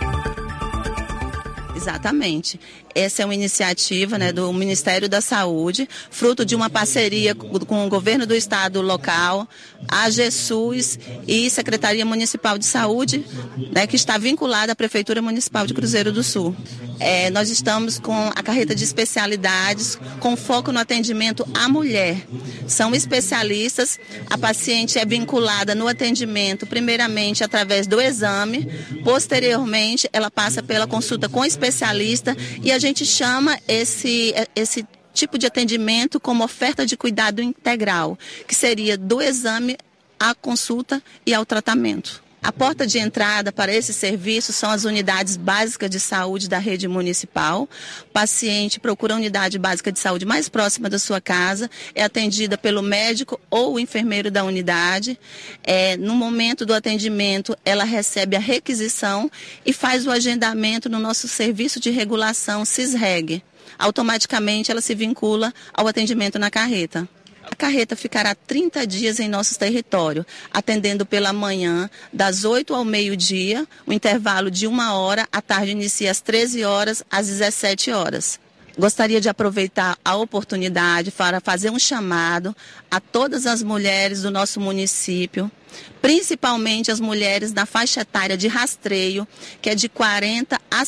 Speaker 3: Exatamente. Essa é uma iniciativa, né, do Ministério da Saúde, fruto de uma parceria com o governo do estado local, a GESUS e Secretaria Municipal de Saúde, né, que está vinculada à Prefeitura Municipal de Cruzeiro do Sul. Nós estamos com a carreta de especialidades com foco no atendimento à mulher. São especialistas, a paciente é vinculada no atendimento, primeiramente através do exame, posteriormente ela passa pela consulta com especialista e a gente chama esse tipo de atendimento como oferta de cuidado integral, que seria do exame à consulta e ao tratamento. A porta de entrada para esse serviço são as unidades básicas de saúde da rede municipal. O paciente procura a unidade básica de saúde mais próxima da sua casa, é atendida pelo médico ou o enfermeiro da unidade. No momento do atendimento, ela recebe a requisição e faz o agendamento no nosso serviço de regulação CISREG. Automaticamente, ela se vincula ao atendimento na carreta. A carreta ficará 30 dias em nosso território, atendendo pela manhã, das 8 ao meio-dia, o intervalo de 1 hora, à tarde inicia às 13 horas, às 17 horas. Gostaria de aproveitar a oportunidade para fazer um chamado a todas as mulheres do nosso município, principalmente as mulheres da faixa etária de rastreio, que é de 40 a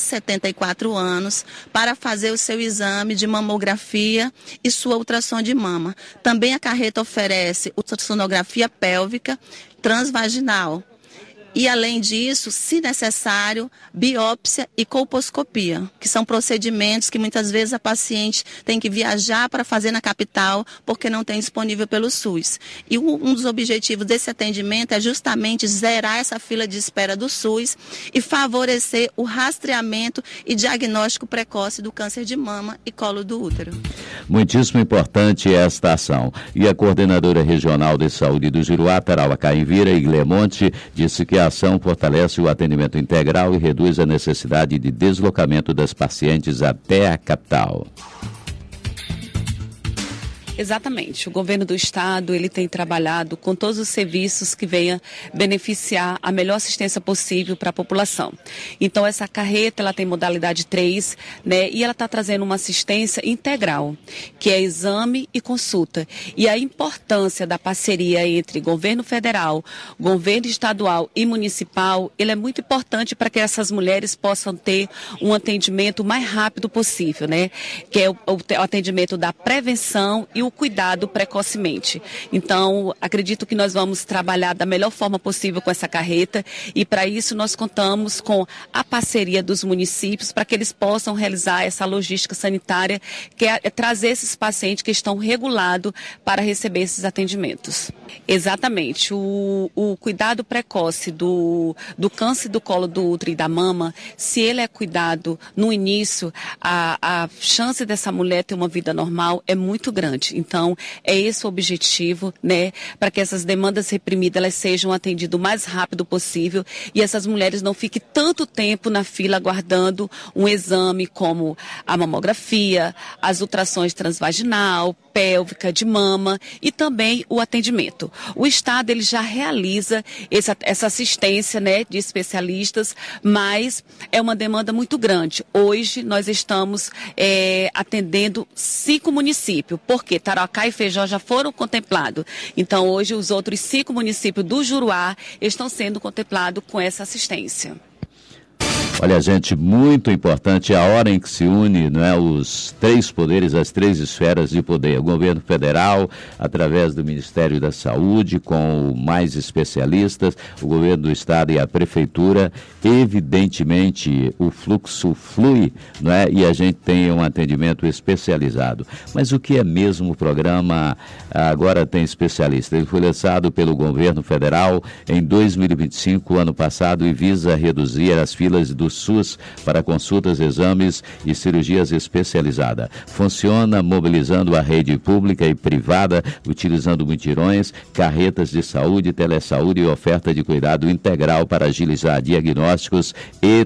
Speaker 3: 74 anos, para fazer o seu exame de mamografia e sua ultrassom de mama. Também a carreta oferece ultrassonografia pélvica transvaginal. E, além disso, se necessário, biópsia e colposcopia, que são procedimentos que muitas vezes a paciente tem que viajar para fazer na capital porque não tem disponível pelo SUS. E um dos objetivos desse atendimento é justamente zerar essa fila de espera do SUS e favorecer o rastreamento e diagnóstico precoce do câncer de mama e colo do útero.
Speaker 7: Muitíssimo importante esta ação. E a coordenadora regional de saúde do Juruá, Taraua Caimvira e Glemonte, disse que a ação fortalece o atendimento integral e reduz a necessidade de deslocamento das pacientes até a capital.
Speaker 1: Exatamente. O governo do estado, ele tem trabalhado com todos os serviços que venham beneficiar a melhor assistência possível para a população. Então, essa carreta, ela tem modalidade 3, né? E ela está trazendo uma assistência integral, que é exame e consulta. E a importância da parceria entre governo federal, governo estadual e municipal, ele é muito importante para que essas mulheres possam ter um atendimento mais rápido possível, né? Que é o atendimento da prevenção e o cuidado precocemente. Então, acredito que nós vamos trabalhar da melhor forma possível com essa carreta e, para isso, nós contamos com a parceria dos municípios para que eles possam realizar essa logística sanitária, que é trazer esses pacientes que estão regulados para receber esses atendimentos. Exatamente. O cuidado precoce do câncer do colo do útero e da mama, se ele é cuidado no início, a chance dessa mulher ter uma vida normal é muito grande. Então, é esse o objetivo, né, para que essas demandas reprimidas elas sejam atendidas o mais rápido possível e essas mulheres não fiquem tanto tempo na fila aguardando um exame como a mamografia, as ultrassons transvaginal, pélvica, de mama e também o atendimento. O Estado ele já realiza essa assistência, né, de especialistas, mas é uma demanda muito grande. Hoje nós estamos atendendo 5 municípios, porque Tarauacá e Feijó já foram contemplados. Então hoje os outros 5 municípios do Juruá estão sendo contemplados com essa assistência.
Speaker 7: Olha, gente, muito importante a hora em que se une, não é, os três poderes, as três esferas de poder. O governo federal, através do Ministério da Saúde, com mais especialistas, o governo do estado e a prefeitura. Evidentemente, o fluxo flui, não é? E a gente tem um atendimento especializado. Mas o que é mesmo o programa Agora Tem Especialista? Ele foi lançado pelo governo federal em 2025, ano passado, e visa reduzir as filas do SUS para consultas, exames e cirurgias especializadas. Funciona mobilizando a rede pública e privada, utilizando mutirões, carretas de saúde, telesaúde e oferta de cuidado integral para agilizar diagnósticos e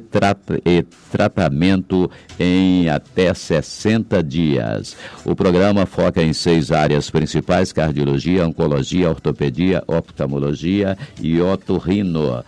Speaker 7: tratamento em até 60 dias. O programa foca em 6 áreas principais: cardiologia, oncologia, ortopedia, oftalmologia e otorrino.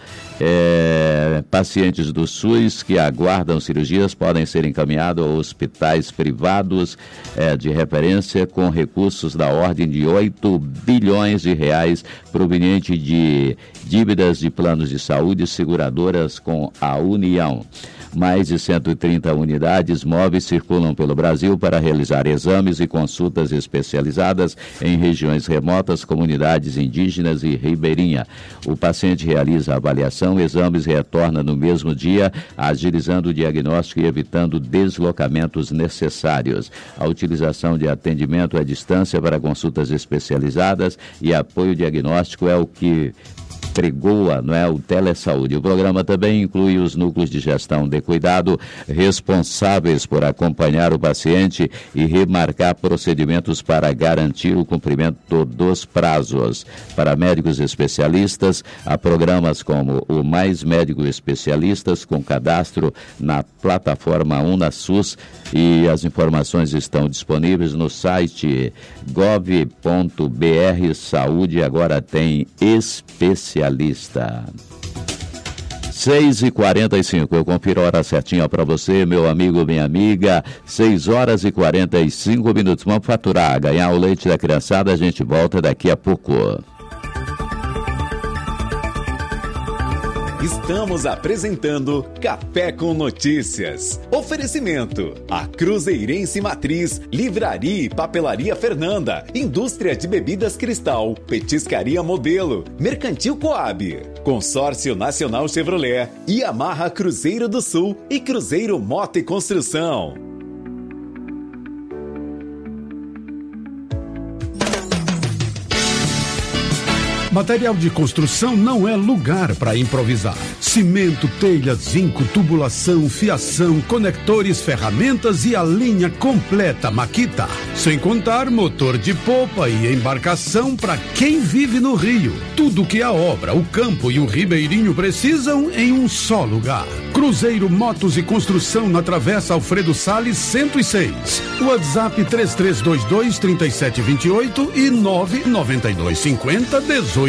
Speaker 7: Pacientes do SUS que aguardam cirurgias podem ser encaminhados a hospitais privados de referência com recursos da ordem de 8 bilhões de reais proveniente de dívidas de planos de saúde seguradoras com a União. Mais de 130 unidades móveis circulam pelo Brasil para realizar exames e consultas especializadas em regiões remotas, comunidades indígenas e ribeirinha. O paciente realiza a avaliação, exames e retorna no mesmo dia, agilizando o diagnóstico e evitando deslocamentos necessários. A utilização de atendimento à distância para consultas especializadas e apoio diagnóstico é o que pregoa, não é, o telesaúde. O programa também inclui os núcleos de gestão de cuidado, responsáveis por acompanhar o paciente e remarcar procedimentos para garantir o cumprimento dos prazos. Para médicos especialistas, há programas como o Mais Médicos Especialistas, com cadastro na plataforma UnaSUS, e as informações estão disponíveis no site gov.br. Saúde Agora Tem Especialista. 6h45, eu confiro a hora certinha para você, meu amigo, minha amiga. 6h45. Vamos faturar, ganhar o leite da criançada. A gente volta daqui a pouco.
Speaker 9: Estamos apresentando Café com Notícias. Oferecimento: a Cruzeirense Matriz, Livraria e Papelaria Fernanda, Indústria de Bebidas Cristal, Petiscaria Modelo, Mercantil Coab, Consórcio Nacional Chevrolet, Yamaha Cruzeiro do Sul e Cruzeiro Moto e Construção.
Speaker 10: Material de construção não é lugar para improvisar. Cimento, telha, zinco, tubulação, fiação, conectores, ferramentas e a linha completa Makita. Sem contar motor de popa e embarcação para quem vive no Rio. Tudo que a obra, o campo e o ribeirinho precisam em um só lugar. Cruzeiro Motos e Construção na Travessa Alfredo Salles 106. WhatsApp 3322-3728 e 99250-1820.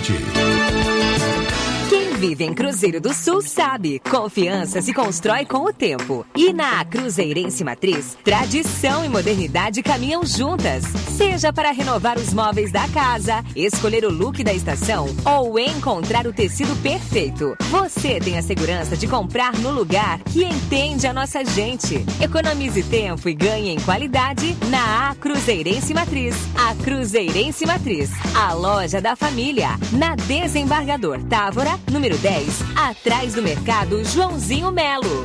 Speaker 11: Quem vive em Cruzeiro do Sul sabe, confiança se constrói com o tempo. E na Cruzeirense Matriz, tradição e modernidade caminham juntas. Seja para renovar os móveis da casa, escolher o look da estação ou encontrar o tecido perfeito, você tem a segurança de comprar no lugar que entende a nossa gente. Economize tempo e ganhe em qualidade na Cruzeirense Matriz. A Cruzeirense Matriz, a loja da família, na Desembargador Távora, número 10, atrás do Mercado Joãozinho Melo.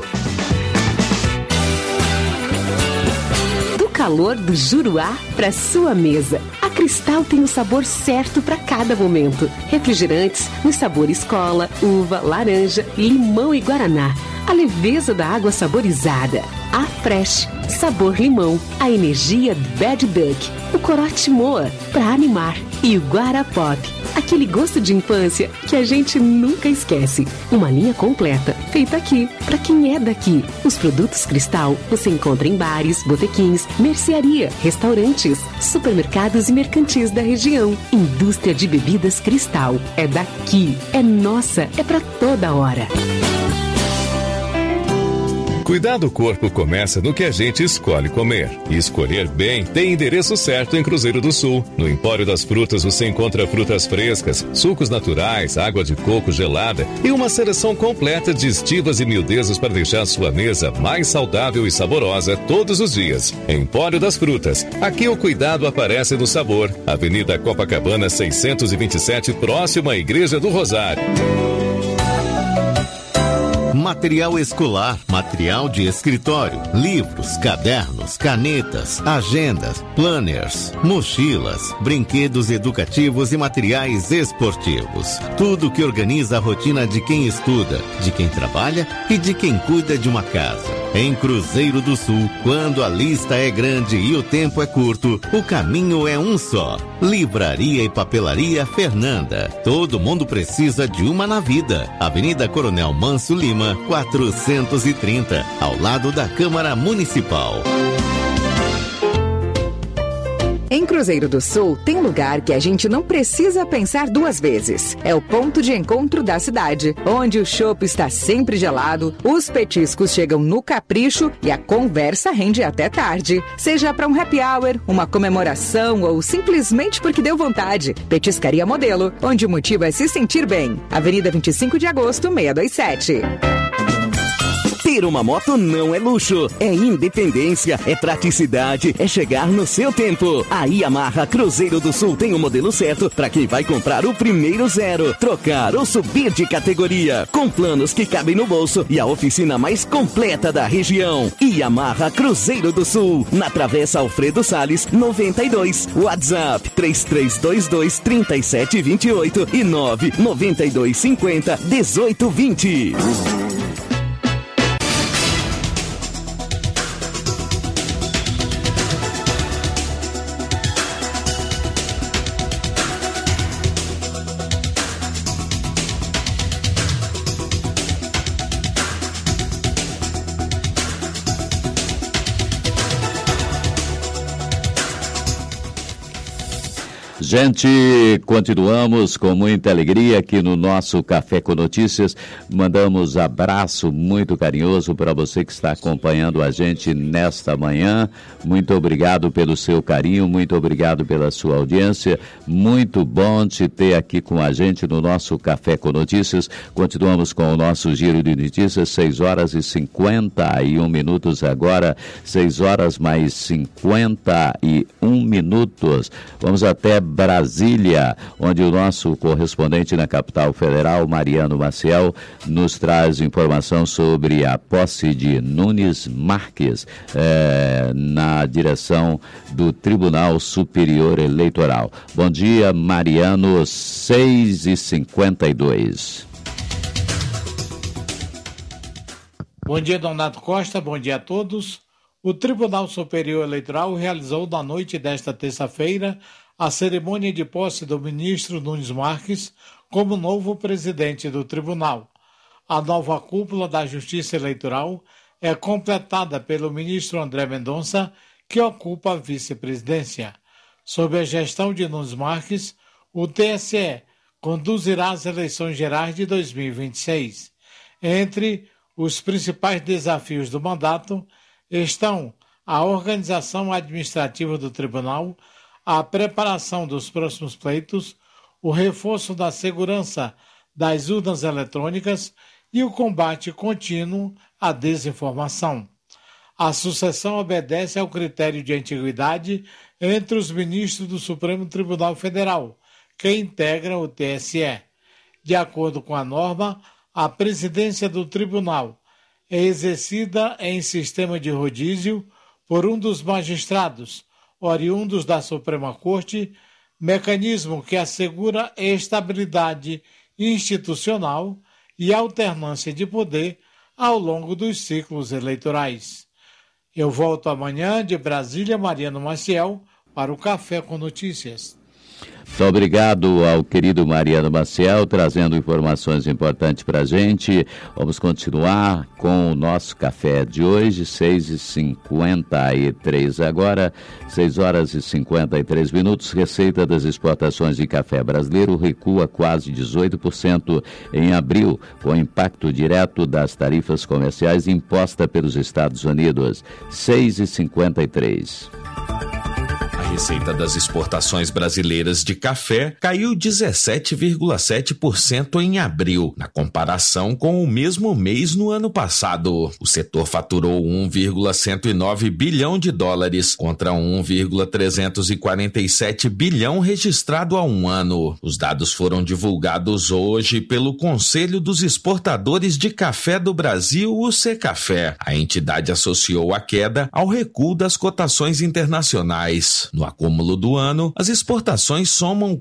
Speaker 12: Do calor do Juruá para sua mesa, a Cristal tem o sabor certo para cada momento. Refrigerantes nos sabores cola, uva, laranja, limão e guaraná. A leveza da água saborizada. A Fresh, sabor limão. A energia Bad Duck. O corote Moa, para animar. E o Guarapop, aquele gosto de infância que a gente nunca esquece. Uma linha completa, feita aqui, para quem é daqui. Os produtos Cristal você encontra em bares, botequins, mercearia, restaurantes, supermercados e mercantis da região. Indústria de Bebidas Cristal. É daqui, é nossa, é para toda hora.
Speaker 13: Cuidar do corpo começa no que a gente escolhe comer. E escolher bem tem endereço certo em Cruzeiro do Sul. No Empório das Frutas você encontra frutas frescas, sucos naturais, água de coco gelada e uma seleção completa de estivas e miudezas para deixar sua mesa mais saudável e saborosa todos os dias. Empório das Frutas. Aqui o cuidado aparece no sabor. Avenida Copacabana 627, próximo à Igreja do Rosário.
Speaker 22: Material escolar, material de escritório, livros, cadernos, canetas, agendas, planners, mochilas, brinquedos educativos e materiais esportivos. Tudo que organiza a rotina de quem estuda, de quem trabalha e de quem cuida de uma casa. Em Cruzeiro do Sul, quando a lista é grande e o tempo é curto, o caminho é um só. Livraria e Papelaria Fernanda. Todo mundo precisa de uma na vida. Avenida Coronel Manso Lima, 430, ao lado da Câmara Municipal.
Speaker 14: Em Cruzeiro do Sul, tem lugar que a gente não precisa pensar duas vezes. É o ponto de encontro da cidade, onde o chopp está sempre gelado, os petiscos chegam no capricho e a conversa rende até tarde. Seja para um happy hour, uma comemoração ou simplesmente porque deu vontade. Petiscaria Modelo, onde o motivo é se sentir bem. Avenida 25 de Agosto, 627.
Speaker 15: Ter uma moto não é luxo, é independência, é praticidade, é chegar no seu tempo. A Yamaha Cruzeiro do Sul tem o modelo certo para quem vai comprar o primeiro zero, trocar ou subir de categoria, com planos que cabem no bolso e a oficina mais completa da região. Yamaha Cruzeiro do Sul, na Travessa Alfredo Salles, 92. WhatsApp 3322-3728 e 99250-1820.
Speaker 7: Gente, continuamos com muita alegria aqui no nosso Café com Notícias. Mandamos abraço muito carinhoso para você que está acompanhando a gente nesta manhã. Muito obrigado pelo seu carinho, muito obrigado pela sua audiência. Muito bom te ter aqui com a gente no nosso Café com Notícias. Continuamos com o nosso giro de notícias, 6 horas e 51 minutos agora, 6 horas mais 51 minutos. Vamos até Brasília, onde o nosso correspondente na capital federal, Mariano Maciel, nos traz informação sobre a posse de Nunes Marques na direção do Tribunal Superior Eleitoral. Bom dia, Mariano, 6h52.
Speaker 4: Bom dia, Donato Costa, bom dia a todos. O Tribunal Superior Eleitoral realizou na noite desta terça-feira a cerimônia de posse do ministro Nunes Marques como novo presidente do tribunal. A nova cúpula da Justiça Eleitoral é completada pelo ministro André Mendonça, que ocupa a vice-presidência. Sob a gestão de Nunes Marques, o TSE conduzirá as eleições gerais de 2026. Entre os principais desafios do mandato estão a organização administrativa do tribunal, a preparação dos próximos pleitos, o reforço da segurança das urnas eletrônicas e o combate contínuo à desinformação. A sucessão obedece ao critério de antiguidade entre os ministros do Supremo Tribunal Federal, que integram o TSE. De acordo com a norma, a presidência do tribunal é exercida em sistema de rodízio por um dos magistrados, oriundos da Suprema Corte, mecanismo que assegura estabilidade institucional e alternância de poder ao longo dos ciclos eleitorais. Eu volto amanhã de Brasília, Mariano Maciel, para o Café com Notícias.
Speaker 7: Muito obrigado ao querido Mariano Maciel, trazendo informações importantes para a gente. Vamos continuar com o nosso café de hoje, 6h53 agora, 6h53. Receita das exportações de café brasileiro recua quase 18% em abril, com impacto direto das tarifas comerciais impostas pelos Estados Unidos. 6h53.
Speaker 2: A receita das exportações brasileiras de café caiu 17,7% em abril, na comparação com o mesmo mês no ano passado. O setor faturou 1,109 bilhão de dólares contra 1,347 bilhão registrado há um ano. Os dados foram divulgados hoje pelo Conselho dos Exportadores de Café do Brasil, o Secafé. A entidade associou a queda ao recuo das cotações internacionais. No acúmulo do ano, as exportações somam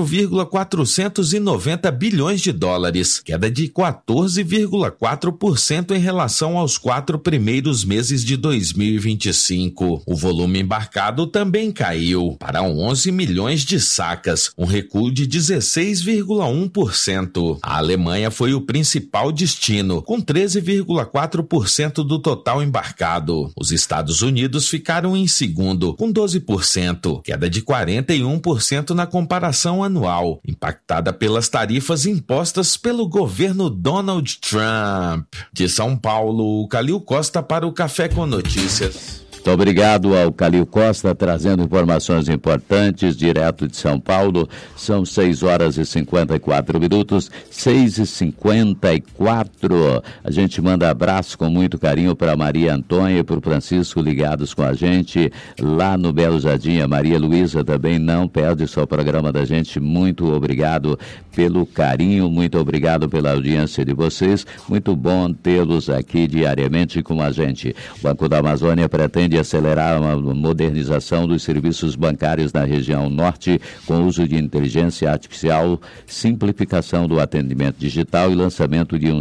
Speaker 2: 4,490 bilhões de dólares, queda de 14,4% em relação aos 4 primeiros meses de 2025. O volume embarcado também caiu para 11 milhões de sacas, um recuo de 16,1%. A Alemanha foi o principal destino, com 13,4% do total embarcado. Os Estados Unidos ficaram em segundo, com 12%. Queda de 41% na comparação anual, impactada pelas tarifas impostas pelo governo Donald Trump. De São Paulo, Calil Costa para o Café com Notícias.
Speaker 7: Muito obrigado ao Calil Costa, trazendo informações importantes direto de São Paulo. São 6h54, 6h54. A gente manda abraço com muito carinho para Maria Antônia e para o Francisco, ligados com a gente lá no Belo Jardim. A Maria Luísa também não perde só o programa da gente. Muito obrigado pelo carinho, muito obrigado pela audiência de vocês. Muito bom tê-los aqui diariamente com a gente. O Banco da Amazônia pretende acelerar a modernização dos serviços bancários na região norte com o uso de inteligência artificial, simplificação do atendimento digital e lançamento de um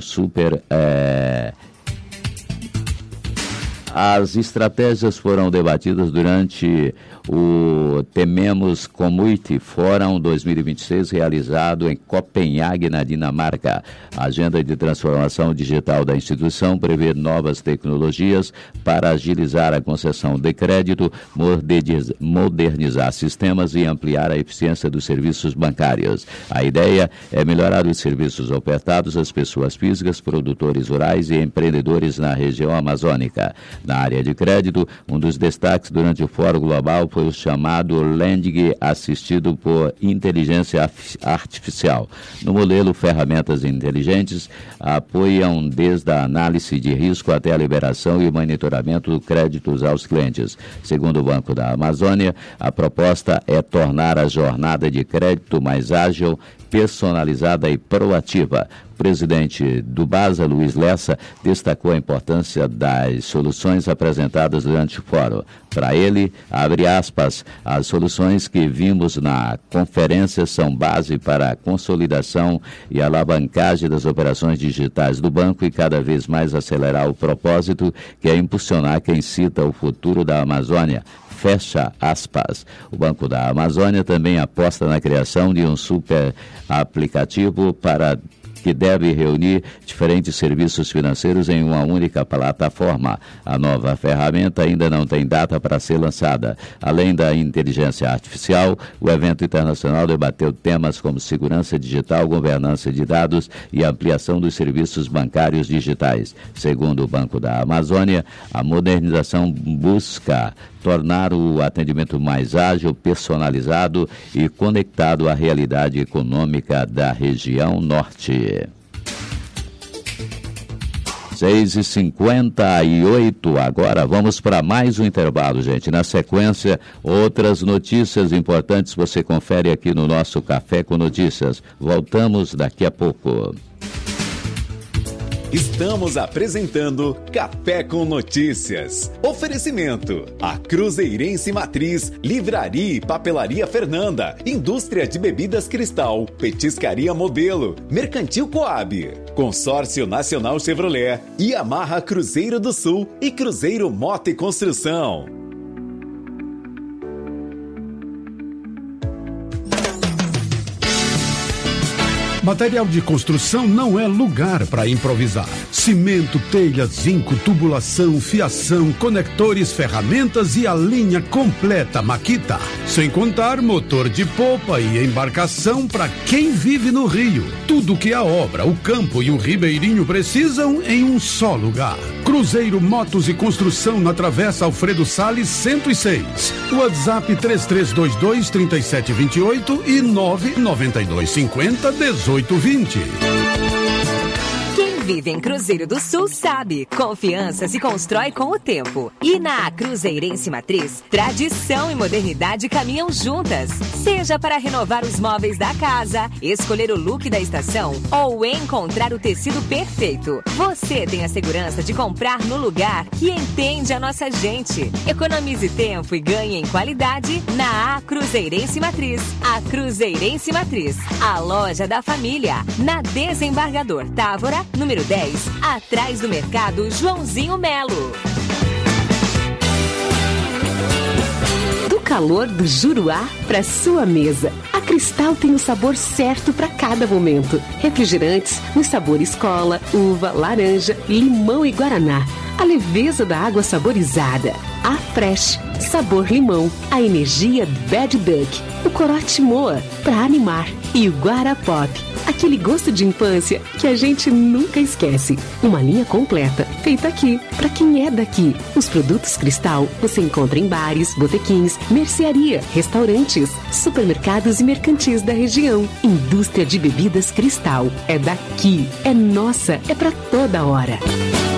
Speaker 7: As estratégias foram debatidas durante o Tememos Community Forum 2026, realizado em Copenhague, na Dinamarca. A agenda de transformação digital da instituição prevê novas tecnologias para agilizar a concessão de crédito, modernizar sistemas e ampliar a eficiência dos serviços bancários. A ideia é melhorar os serviços ofertados às pessoas físicas, produtores rurais e empreendedores na região amazônica. Na área de crédito, um dos destaques durante o Fórum Global foi o chamado lending assistido por inteligência artificial. No modelo, ferramentas inteligentes apoiam desde a análise de risco até a liberação e monitoramento de créditos aos clientes. Segundo o Banco da Amazônia, a proposta é tornar a jornada de crédito mais ágil, personalizada e proativa. O presidente do BASA, Luiz Lessa, destacou a importância das soluções apresentadas durante o fórum. Para ele, abre aspas, as soluções que vimos na conferência são base para a consolidação e alavancagem das operações digitais do banco e cada vez mais acelerar o propósito, que é impulsionar quem cita o futuro da Amazônia. Fecha aspas. O Banco da Amazônia também aposta na criação de um super aplicativo que deve reunir diferentes serviços financeiros em uma única plataforma. A nova ferramenta ainda não tem data para ser lançada. Além da inteligência artificial, o evento internacional debateu temas como segurança digital, governança de dados e ampliação dos serviços bancários digitais. Segundo o Banco da Amazônia, a modernização busca tornar o atendimento mais ágil, personalizado e conectado à realidade econômica da região norte. 6h58, agora vamos para mais um intervalo, gente. Na sequência, outras notícias importantes você confere aqui no nosso Café com Notícias. Voltamos daqui a pouco.
Speaker 9: Estamos apresentando Café com Notícias. Oferecimento: a Cruzeirense Matriz, Livraria e Papelaria Fernanda, Indústria de Bebidas Cristal, Petiscaria Modelo, Mercantil Coab, Consórcio Nacional Chevrolet, Yamaha Cruzeiro do Sul e Cruzeiro Moto e Construção.
Speaker 10: Material de construção não é lugar para improvisar. Cimento, telha, zinco, tubulação, fiação, conectores, ferramentas e a linha completa Makita. Sem contar motor de popa e embarcação para quem vive no Rio. Tudo que a obra, o campo e o ribeirinho precisam em um só lugar. Cruzeiro Motos e Construção na Travessa Alfredo Salles 106. WhatsApp 3322-3728 e 99250-1820.
Speaker 11: Quem vive em Cruzeiro do Sul sabe, confiança se constrói com o tempo. E na Cruzeirense Matriz, tradição e modernidade caminham juntas. Seja para renovar os móveis da casa, escolher o look da estação ou encontrar o tecido perfeito, você tem a segurança de comprar no lugar que entende a nossa gente. Economize tempo e ganhe em qualidade na Cruzeirense Matriz. A Cruzeirense Matriz, a loja da família, na Desembargador Távora, número 10, atrás do mercado Joãozinho Melo.
Speaker 12: Do calor do Juruá para sua mesa, a Cristal tem o sabor certo para cada momento. Refrigerantes nos sabores cola, uva, laranja, limão e guaraná. A leveza da água saborizada. A Fresh, sabor limão. A energia Bad Duck. O corote Moa, para animar. E o Guarapop, aquele gosto de infância que a gente nunca esquece. Uma linha completa, feita aqui, para quem é daqui. Os produtos Cristal você encontra em bares, botequins, mercearia, restaurantes, supermercados e mercantis da região. Indústria de bebidas Cristal. É daqui, é nossa, é para toda hora.